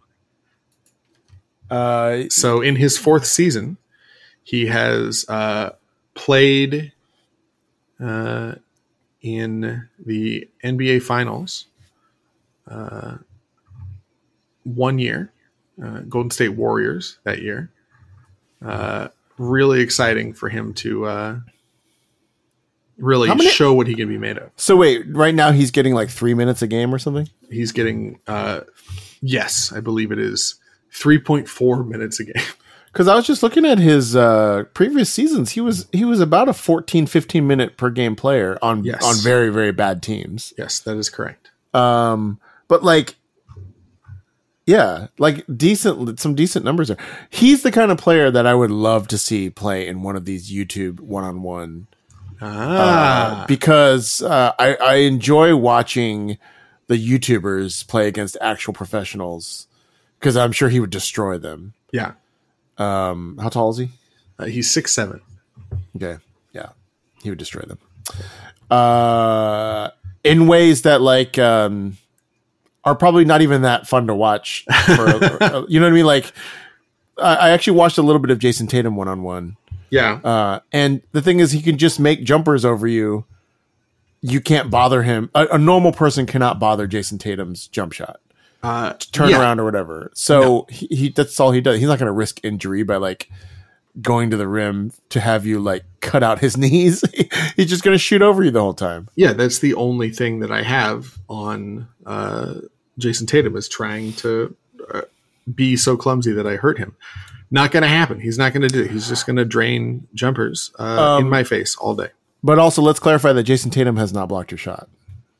B: Uh,
C: So in his fourth season, he has uh, played uh, in the N B A Finals uh, one year, uh, Golden State Warriors that year. Uh, really exciting for him to uh, really
B: How many-
C: show what he can be made of.
B: so wait, right now he's getting like three minutes a game or something?
C: He's getting, uh, yes, I believe it is three point four minutes a game.
B: Because I was just looking at his uh, previous seasons. He was he was about a fourteen, fifteen minute per game player on
C: Yes.
B: on very, very bad teams.
C: Yes, that is correct.
B: Um, but like, yeah, like decent, some decent numbers there. He's the kind of player that I would love to see play in one of these YouTube one-on-one
C: Ah,
B: uh, because uh, I, I enjoy watching the YouTubers play against actual professionals because I'm sure he would destroy them.
C: yeah.
B: Um, how tall is he?
C: Uh, he's six seven.
B: Okay, yeah, he would destroy them. Uh, in ways that like um, are probably not even that fun to watch. For, uh, you know what I mean? Like, I, I actually watched a little bit of Jason Tatum one on one.
C: Yeah.
B: Uh, and the thing is, he can just make jumpers over you. You can't bother him. A, a normal person cannot bother Jason Tatum's jump shot,
C: Uh,
B: turn
C: yeah.
B: around or whatever. So he, he that's all he does. He's not going to risk injury by like going to the rim to have you like cut out his knees. He's just going to shoot over you the whole time.
C: Yeah, that's the only thing that I have on uh, Jason Tatum is trying to uh, be so clumsy that I hurt him. Not going to happen. He's not going to do it. He's just going to drain jumpers uh,
B: Um,
C: in my face all day.
B: But also, let's clarify that Jason Tatum has not blocked your shot.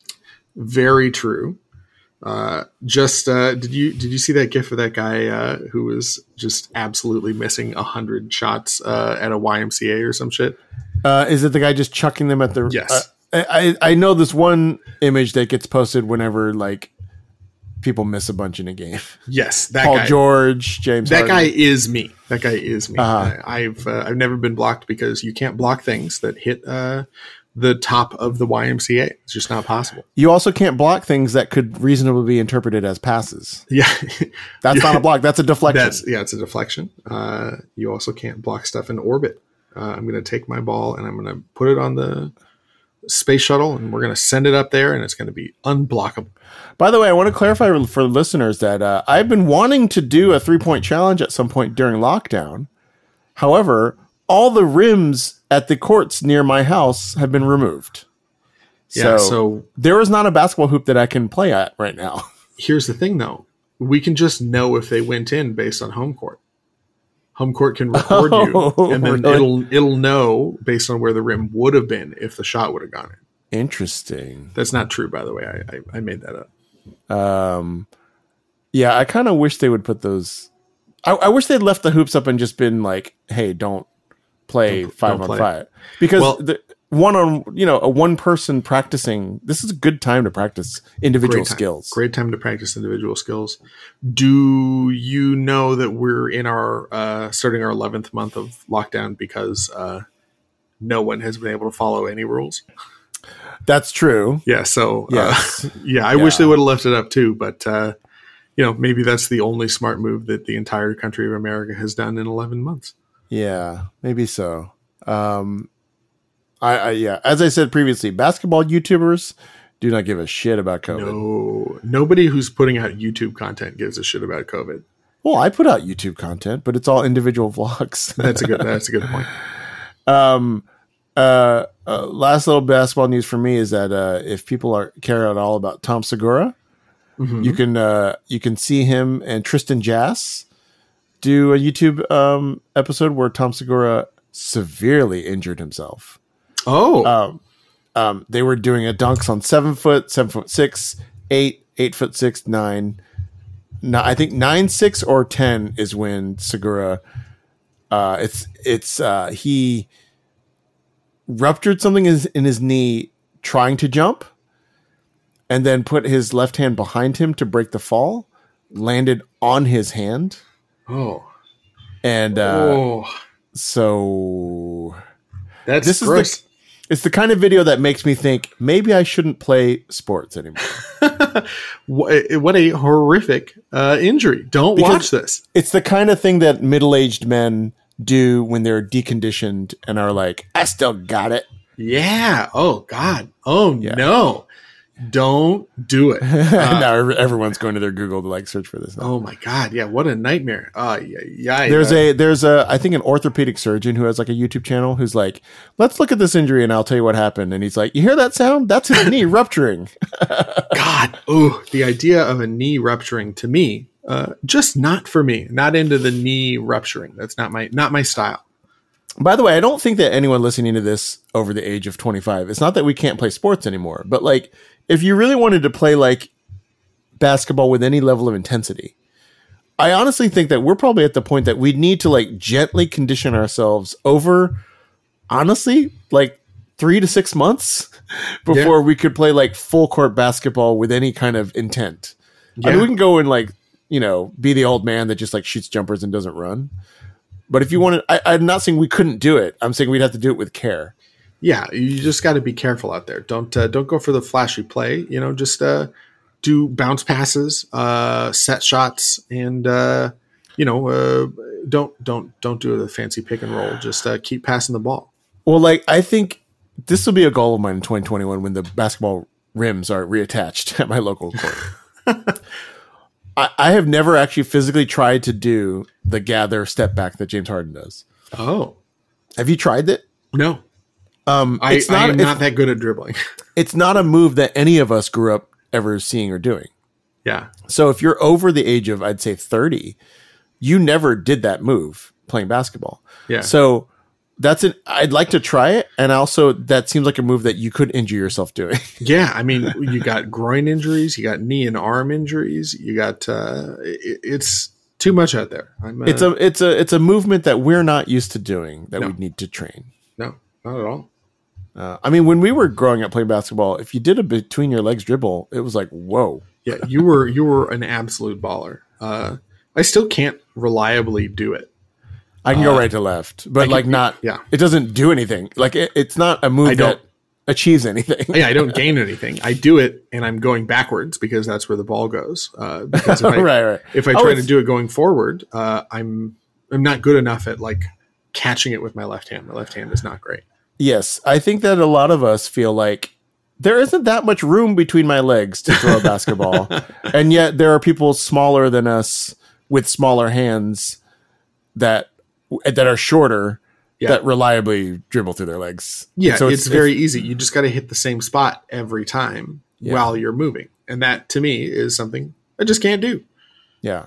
C: Very true. Uh, just uh, did you did you see that gif of that guy uh, who was just absolutely missing a hundred shots uh, at a Y M C A or some shit?
B: Uh, is it the guy just chucking them at the?
C: Yes.
B: Uh, I I know this one image that gets posted whenever like people miss a bunch in a game.
C: Yes, that
B: Paul
C: guy.
B: George, James.
C: That
B: Harden.
C: guy is me. That guy is me.
B: Uh-huh.
C: I, I've uh, I've never been blocked because you can't block things that hit uh, the top of the Y M C A. It's just not possible.
B: You also can't block things that could reasonably be interpreted as passes.
C: Yeah,
B: That's not a block. That's a deflection.
C: that's yeah, it's a deflection. Uh, you also can't block stuff in orbit. Uh, I'm going to take my ball and I'm going to put it on the space shuttle and we're going to send it up there and it's going to be unblockable.
B: By the way, I want to clarify for listeners that uh, I've been wanting to do a three-point challenge at some point during lockdown. However, all the rims at the courts near my house have been removed.
C: Yeah.
B: So,
C: So
B: there is not a basketball hoop that I can play at right now.
C: here's the thing, though. We can just know if they went in based on home court. Home court can record
B: Oh,
C: you, and then
B: really?
C: it'll it'll know based on where the rim would have been if the shot would have gone in.
B: Interesting.
C: That's not true, by the way. I I, I made that up.
B: Um, yeah, I kind of wish they would put those. I, I wish they'd left the hoops up and just been like, "Hey, don't play
C: Don't-
B: five
C: don't
B: on
C: play.
B: five," because
C: Well-
B: the one on you know a one person practicing. This is a good time to practice individual
C: Great time.
B: skills.
C: Great time to practice individual skills. Do you know that we're in our uh, starting our eleventh month of lockdown because uh, no one has been able to follow any rules?
B: That's true.
C: Yeah. So uh,
B: Yes.
C: yeah, I
B: Yeah.
C: wish they would have left it up too, but uh, you know, maybe that's the only smart move that the entire country of America has done in eleven months.
B: Yeah, maybe so. Um, I, I yeah, as I said previously, basketball YouTubers do not give a shit about COVID.
C: No, nobody who's putting out YouTube content gives a shit about COVID.
B: Well, I put out YouTube content, but it's all individual vlogs.
C: That's a good. That's a good point.
B: Um, uh, uh, last little basketball news for me is that uh, if people are care at all about Tom Segura,
C: Mhm.
B: you can uh, you can see him and Tristan Jass do a YouTube um, episode where Tom Segura severely injured himself.
C: Oh,
B: Um, um, they were doing a dunks on seven foot, seven foot six, eight, eight foot six, nine. No, I think nine, six, or ten is when Segura. Uh, it's it's uh, he ruptured something in his, in his knee trying to jump, and then put his left hand behind him to break the fall. Landed on his hand,
C: oh,
B: And uh,
C: oh,
B: so
C: that's
B: this
C: gross.
B: is the, it's the kind of video that makes me think maybe I shouldn't play sports anymore.
C: what, what a horrific uh, injury. Don't
B: Because
C: watch this.
B: It's the kind of thing that middle-aged men do when they're deconditioned and are like, I still got it.
C: Yeah. Oh, God. Oh,
B: Yeah.
C: no. Don't do it.
B: And
C: Uh,
B: now ev- everyone's going to their Google to like search for this. Now.
C: oh, my God. Yeah. What a nightmare. Uh, yeah, yeah,
B: There's
C: uh,
B: a there's a I think an orthopedic surgeon who has like a YouTube channel who's like, let's look at this injury and I'll tell you what happened. And he's like, you hear that sound? That's his knee rupturing.
C: God. Oh, the idea of a knee rupturing to me, uh, just not for me. Not into the knee rupturing. That's not my not my style.
B: By the way, I don't think that anyone listening to this over the age of twenty-five, it's not that we can't play sports anymore, but like if you really wanted to play like basketball with any level of intensity, I honestly think that we're probably at the point that we need to like gently condition ourselves over, honestly, like three to six months before
C: Yeah.
B: we could play like full court basketball with any kind of intent. I mean,
C: Yeah.
B: we can go and like, you know, be the old man that just like shoots jumpers and doesn't run. But if you want to, I, I'm not saying we couldn't do it. I'm saying we'd have to do it with care.
C: Yeah, you just got to be careful out there. Don't uh, don't go for the flashy play. You know, just uh, do bounce passes, uh, set shots, and uh, you know, uh, don't don't don't do the fancy pick and roll. Just uh, keep passing the ball.
B: Well, like, I think this will be a goal of mine in twenty twenty-one when the basketball rims are reattached at my local court. I, I have never actually physically tried to do the gather step back that James Harden does.
C: Oh
B: Have you tried it?
C: no,
B: Um,
C: I,
B: it's not,
C: I am
B: it's,
C: not that good at dribbling.
B: it's not a move that any of us grew up ever seeing or doing.
C: Yeah,
B: So if you're over the age of, I'd say thirty, you never did that move playing basketball.
C: yeah.
B: So that's an, I'd like to try it. And also that seems like a move that you could injure yourself doing.
C: Yeah, I mean, you got groin injuries, you got knee and arm injuries, you got uh, it, it's too much out there. I'm, uh,
B: It's a, it's a, it's a movement that we're not used to doing that
C: No.
B: we need to train.
C: no, not at all.
B: Uh, I mean, when we were growing up playing basketball, if you did a between your legs dribble, it was like, whoa.
C: Yeah, you were you were an absolute baller. Uh, I still can't reliably do it.
B: I can go right to left, but
C: can-
B: like not,
C: yeah.
B: it doesn't do anything. Like it, it's not a move
C: I don't-
B: that achieves anything.
C: Yeah, I don't gain anything. I do it, and I'm going backwards because that's where the ball goes. Uh, because if I,
B: Right, right.
C: if I
B: Oh,
C: try to
B: it's-
C: do it going forward, uh, I'm I'm not good enough at like catching it with my left hand. My left hand is not great.
B: Yes, I think that a lot of us feel like there isn't that much room between my legs to throw a basketball. And yet there are people smaller than us with smaller hands that that are shorter
C: Yeah.
B: that reliably dribble through their legs.
C: Yeah,
B: So
C: it's, very easy. You just got to hit the same spot every time
B: Yeah.
C: while you're moving, and that to me is something I just can't do.
B: Yeah.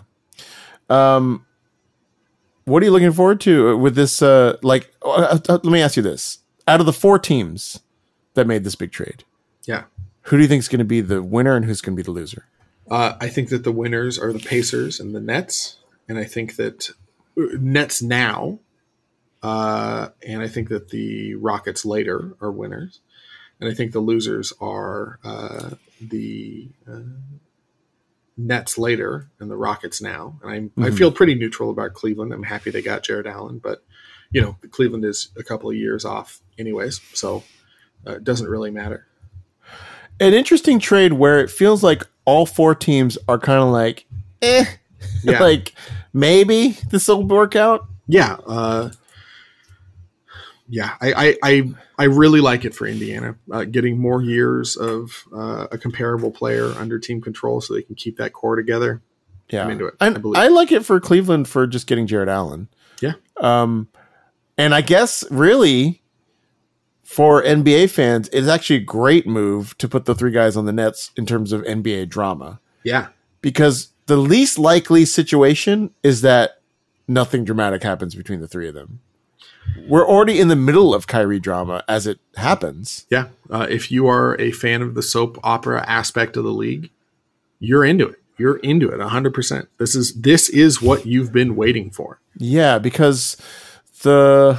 B: Um, what are you looking forward to with this? Uh, like, uh, uh, let me ask you this: out of the four teams that made this big trade,
C: Yeah.
B: who do you think is going to be the winner and who's going to be the loser?
C: Uh, I think that the winners are the Pacers and the Nets, and I think that uh, Nets now, uh, and I think that the Rockets later are winners, and I think the losers are uh, the uh, Nets later and the Rockets now. And I I
B: Mm-hmm.
C: feel pretty neutral about Cleveland. I'm happy they got Jared Allen, but you know Cleveland is a couple of years off, anyways, so uh, it doesn't really matter.
B: An interesting trade where it feels like all four teams are kind of like, eh,
C: Yeah.
B: like maybe this will work out.
C: Yeah, uh, yeah, I, I, I, I really like it for Indiana, uh, getting more years of uh, a comparable player under team control, so they can keep that core together.
B: Yeah,
C: I'm into it. I
B: And
C: believe.
B: I like it for Cleveland for just getting Jared Allen.
C: Yeah,
B: Um, and I guess really for N B A fans, it's actually a great move to put the three guys on the Nets in terms of N B A drama,
C: yeah,
B: because the least likely situation is that nothing dramatic happens between the three of them. We're already in the middle of Kyrie drama as it happens.
C: yeah. Uh, if you are a fan of the soap opera aspect of the league, you're into it. You're into it one hundred percent. This is this is what you've been waiting for.
B: Yeah, because the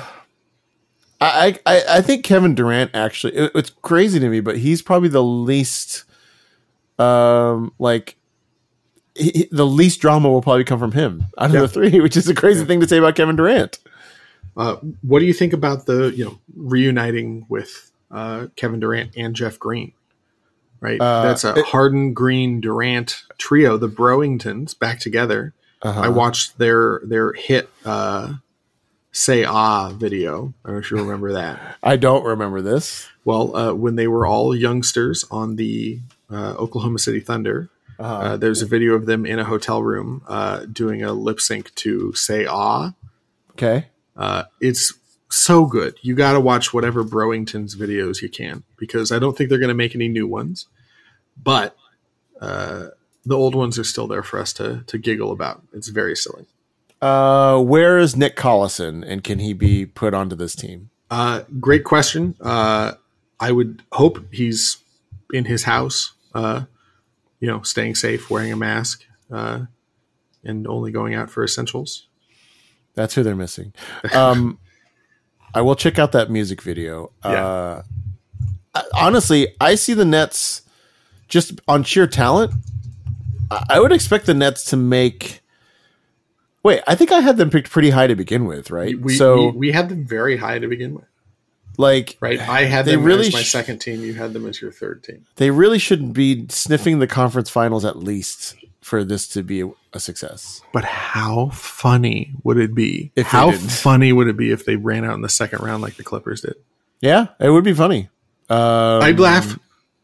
B: I I, I think Kevin Durant actually it, it's crazy to me, but he's probably the least um like he, the least drama will probably come from him out of
C: Yeah.
B: the three, which is a crazy
C: Yeah.
B: thing to say about Kevin Durant.
C: Uh, what do you think about the you know reuniting with uh, Kevin Durant and Jeff Green? Right,
B: Uh,
C: that's a
B: it-
C: Harden, Green, Durant trio, the Broingtons back together.
B: Uh-huh.
C: I watched their their hit uh, "Say Ah" video. I don't know if you remember that.
B: I don't remember this.
C: Well, uh, when they were all youngsters on the uh, Oklahoma City Thunder,
B: Uh-huh.
C: uh, there's a video of them in a hotel room uh, doing a lip sync to "Say Ah."
B: Okay.
C: Uh, it's so good. You got to watch whatever Broingtons videos you can, because I don't think they're going to make any new ones, but uh, the old ones are still there for us to to giggle about. It's very silly.
B: Uh, where is Nick Collison, and can he be put onto this team?
C: Uh, great question. Uh, I would hope he's in his house, uh, you know, staying safe, wearing a mask, uh, and only going out for essentials.
B: That's who they're missing. Um, I will check out that music video.
C: Yeah.
B: Uh, I- honestly, I see the Nets just on sheer talent. I I would expect the Nets to make. Wait, I think I had them picked pretty high to begin with, right?
C: We,
B: so,
C: we, we had them very high to begin with,
B: like,
C: right? I had
B: They
C: them
B: really
C: as my
B: sh-
C: second team. You had them as your third team.
B: they really shouldn't be sniffing the conference finals at least for this to be a success.
C: But how funny would it be?
B: If they
C: how
B: didn't.
C: funny would it be if they ran out in the second round like the Clippers did?
B: Yeah, it would be funny. Um,
C: I'd laugh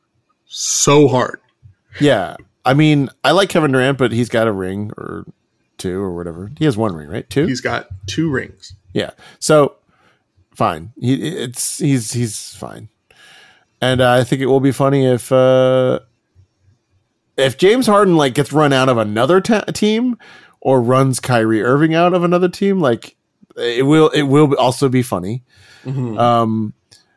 C: so hard.
B: Yeah. I mean, I like Kevin Durant, but he's got a ring or two or whatever. He has one ring, right? Two?
C: He's got two rings.
B: Yeah. So fine. He it's he's he's fine. And uh, I think it will be funny if uh, if James Harden like gets run out of another ta- team or runs Kyrie Irving out of another team. Like it will it will also be funny. Um,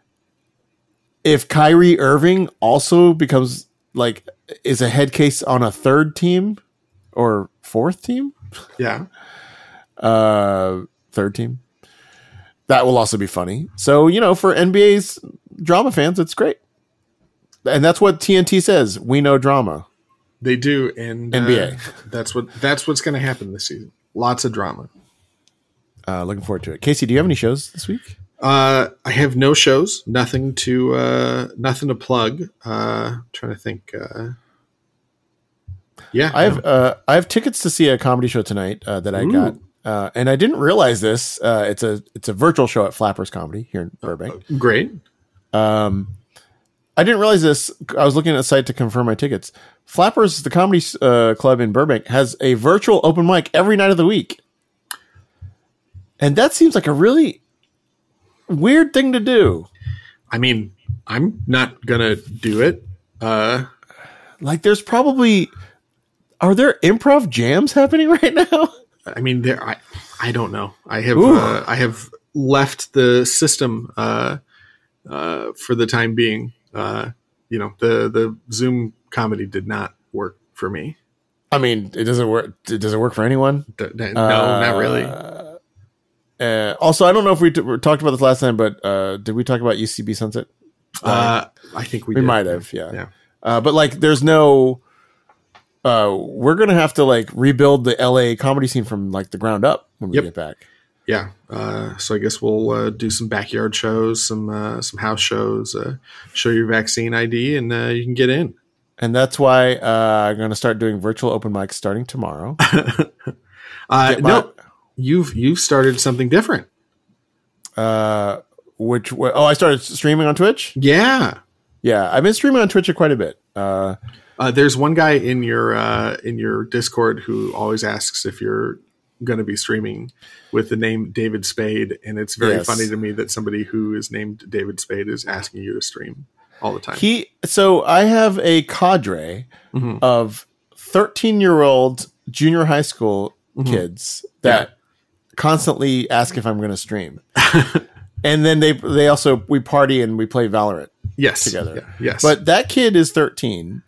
B: if Kyrie Irving also becomes like is a head case on a third team or fourth team.
C: Yeah.
B: Uh, third team. That will also be funny. So, you know, for N B A's drama fans, it's great. And that's what T N T says. We know drama.
C: They do, and
B: N B A.
C: uh, that's what that's what's going to happen this season. Lots of drama.
B: Uh, looking forward to it. Casey, do you have any shows this week?
C: Uh, I have no shows, nothing to uh, nothing to plug. Uh, trying to think. Uh, yeah,
B: I have uh, I have tickets to see a comedy show tonight uh, that I
C: Ooh.
B: got, uh, and I didn't realize this. Uh, it's a it's a virtual show at Flappers Comedy here in Burbank.
C: great.
B: Um, I didn't realize this. I was looking at the site to confirm my tickets. Flappers, the comedy uh, club in Burbank, has a virtual open mic every night of the week, and that seems like a really weird thing to do.
C: I mean, I'm not gonna do it. Uh,
B: Like, there's probably are there improv jams happening right now?
C: I mean, there. I, I don't know. I have
B: Ooh.
C: uh, I have left the system uh, uh, for the time being. Uh, you know, the the Zoom comedy did not work for me.
B: I mean, it doesn't work. It doesn't work for anyone.
C: D- d- no, not really.
B: Uh, also, I don't know if we, t- we talked about this last time, but uh, did we talk about U C B Sunset?
C: Uh, I think we,
B: We
C: did.
B: might have, yeah.
C: Yeah.
B: Uh, but like, there's no. Uh, we're gonna have to like rebuild the L A comedy scene from like the ground up when we
C: Yep.
B: get back.
C: Yeah. Uh, so I guess we'll uh, do some backyard shows, some uh, some house shows. Uh, show your vaccine I D, and uh, you can get in.
B: And that's why uh, I'm gonna start doing virtual open mics starting tomorrow.
C: Uh,
B: Get my-
C: no, you've you've started something different.
B: Uh, which w- oh, I started streaming on Twitch.
C: Yeah.
B: Yeah, I've been streaming on Twitch quite a bit. Uh,
C: Uh, there's one guy in your uh, in your Discord who always asks if you're going to be streaming with the name David Spade, and it's very
B: Yes.
C: funny to me that somebody who is named David Spade is asking you to stream all the time.
B: he so I have a cadre
C: Mhm.
B: of thirteen year old junior high school kids that constantly ask if I'm going to stream. And then they they also we party and we play Valorant
C: yes,
B: together.
C: Yeah, yes,
B: But that kid is thirteen.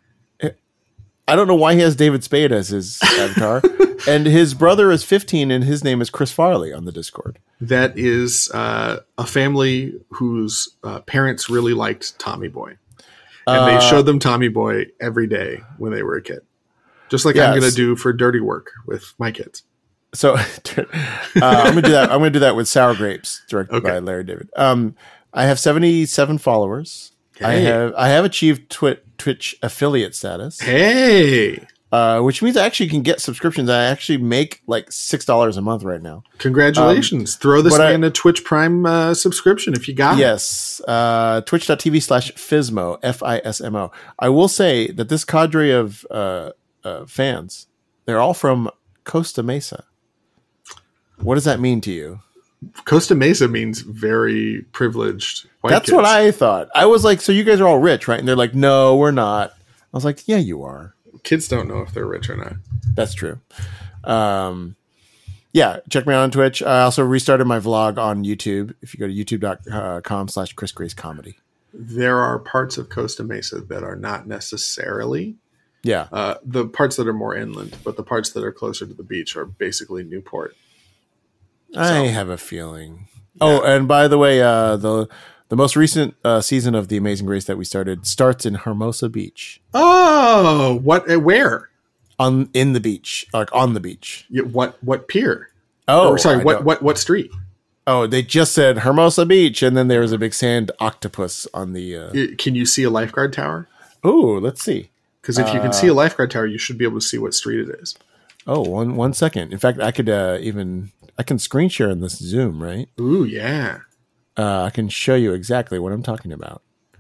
B: I don't know why he has David Spade as his avatar. And his brother is fifteen and his name is Chris Farley on the Discord.
C: that is uh, a family whose uh, parents really liked Tommy Boy, and
B: Uh,
C: they showed them Tommy Boy every day when they were a kid. Just like
B: Yes.
C: I'm going to do for dirty work with my kids.
B: So uh, I'm gonna do that. I'm gonna do that with Sour Grapes, directed
C: Okay.
B: by Larry David. Um, I have seventy-seven followers. I
C: Hey.
B: have I have achieved Twi- Twitch affiliate status,
C: Hey,
B: uh, which means I actually can get subscriptions. I actually make like six dollars a month right now.
C: congratulations. Throw this
B: but I-
C: man a Twitch Prime uh, subscription if you got it.
B: Yes, uh, twitch.tv slash Fismo, F I S M O. I will say that this cadre of uh, uh, fans, they're all from Costa Mesa. What does that mean to you?
C: Costa Mesa means very privileged white
B: That's
C: kids.
B: what I thought. I was like, so you guys are all rich, right? And they're like, no, we're not. I was like, yeah, you are.
C: Kids don't know if they're rich or not.
B: That's true. Um, yeah, check me out on Twitch. I also restarted my vlog on YouTube. If you go to youtube.com slash Chris Grace Comedy.
C: There are parts of Costa Mesa that are not necessarily
B: Yeah.
C: uh, the parts that are more inland, but the parts that are closer to the beach are basically Newport.
B: I have a feeling. Oh, and by the way, uh, the the most recent uh, season of The Amazing Race that we started starts in Hermosa Beach,
C: Oh, what? uh, Where?
B: on in the beach, like on the beach.
C: Yeah, what? What pier?
B: Oh,
C: Or, sorry.
B: I
C: What?
B: don't-
C: What? What street?
B: Oh, they just said Hermosa Beach, and then there was a big sand octopus on the. Uh,
C: I- Can you see a lifeguard tower?
B: oh, let's see.
C: Because if you can
B: Uh,
C: see a lifeguard tower, you should be able to see what street it is.
B: Oh, one one second. In fact, I could uh, even I can screen share in this Zoom, right?
C: Ooh, yeah.
B: Uh, I can show you exactly what I'm talking about.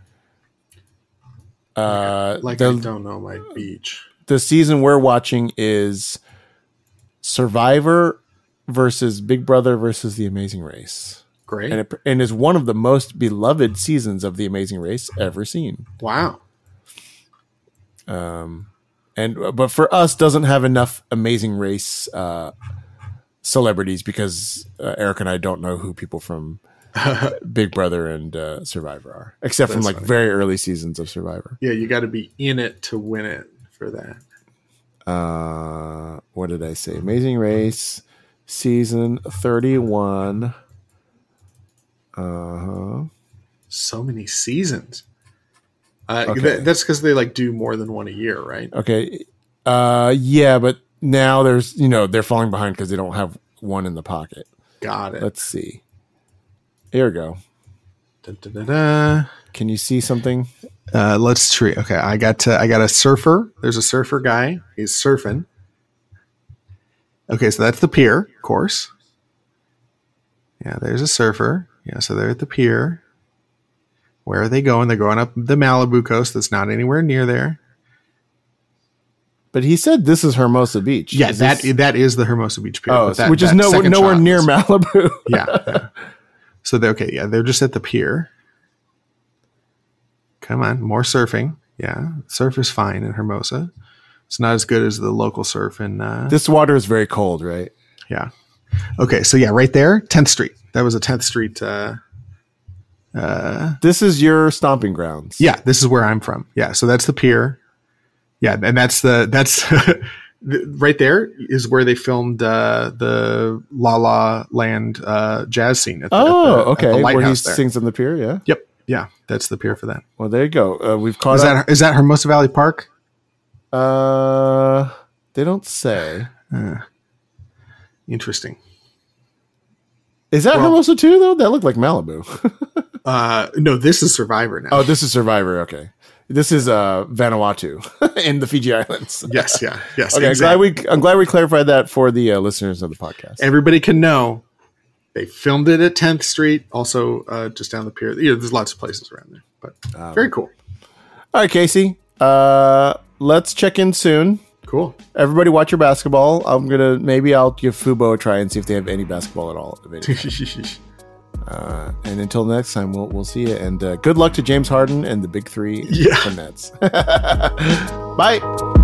B: Uh,
C: Like
B: the
C: I don't know my beach.
B: the season we're watching is Survivor versus Big Brother versus The Amazing Race,
C: Great.
B: and it and is one of the most beloved seasons of The Amazing Race ever seen.
C: Wow.
B: Um, and but for us, doesn't have enough Amazing Race uh, celebrities because uh, Eric and I don't know who people from Big Brother and uh, Survivor are, except from
C: That's
B: like
C: funny.
B: very early seasons of Survivor.
C: Yeah, you got to be in it to win it for that.
B: Uh, what did I say? Amazing Race, season thirty-one. Uh huh.
C: So many seasons. Uh,
B: Okay.
C: that, that's because they like do more than one a year, right?
B: Okay. Uh, yeah, but now there's you know they're falling behind because they don't have one in the pocket.
C: Got it.
B: Let's see. Here we go.
C: Dun, dun, dun, dun.
B: Can you see something?
C: Uh, let's tree. Okay, I got to, I got a surfer. There's a surfer guy. He's surfing. Okay, so that's the pier, of course. Yeah, there's a surfer. Yeah, so they're at the pier. Where are they going? They're going up the Malibu coast. That's not anywhere near there.
B: But he said this is Hermosa Beach.
C: Yeah,
B: Is
C: that
B: this-
C: that is the Hermosa Beach pier.
B: oh,
C: but that-
B: which is
C: that
B: no,
C: second
B: nowhere
C: shot
B: near
C: is-
B: Malibu.
C: Yeah, yeah. So they okay. Yeah, they're just at the pier. Come on, more surfing. Yeah, surf is fine in Hermosa. It's not as good as the local surf in. Uh,
B: This water is very cold, right?
C: yeah. Okay, so yeah, right there, tenth Street. That was a tenth Street. Uh,
B: This is your stomping grounds.
C: yeah, this is where I'm from. Yeah, so that's the pier. Yeah, and that's the that's the- right there is where they filmed uh, the La La Land uh, jazz scene. At the,
B: Oh,
C: at the, at
B: okay.
C: the
B: Where he
C: lighthouse there.
B: sings on the pier, yeah.
C: Yep. Yeah, that's the pier for that.
B: Well, there you go. Uh, we've caught
C: Is
B: up.
C: that is that Hermosa Valley Park?
B: Uh, they don't say.
C: Interesting.
B: Is that
C: Well-
B: Hermosa too, though? That looked like Malibu.
C: Uh, no, this is Survivor now.
B: Oh, this is Survivor. Okay. This is uh, Vanuatu in the Fiji Islands.
C: yes, yeah, yes.
B: Okay,
C: exactly.
B: I'm glad we I'm glad we clarified that for the uh, listeners of the podcast.
C: Everybody can know they filmed it at tenth Street, also uh, just down the pier. You know, there's lots of places around there, but
B: Um,
C: very cool.
B: All right, Casey. Uh, let's check in soon.
C: Cool.
B: Everybody, watch your basketball. I'm gonna maybe I'll give Fubo a try and see if they have any basketball at all available. Uh, and until next time, we'll we'll see you. And uh, good luck to James Harden and the Big Three
C: Yeah.
B: for Nets. Bye.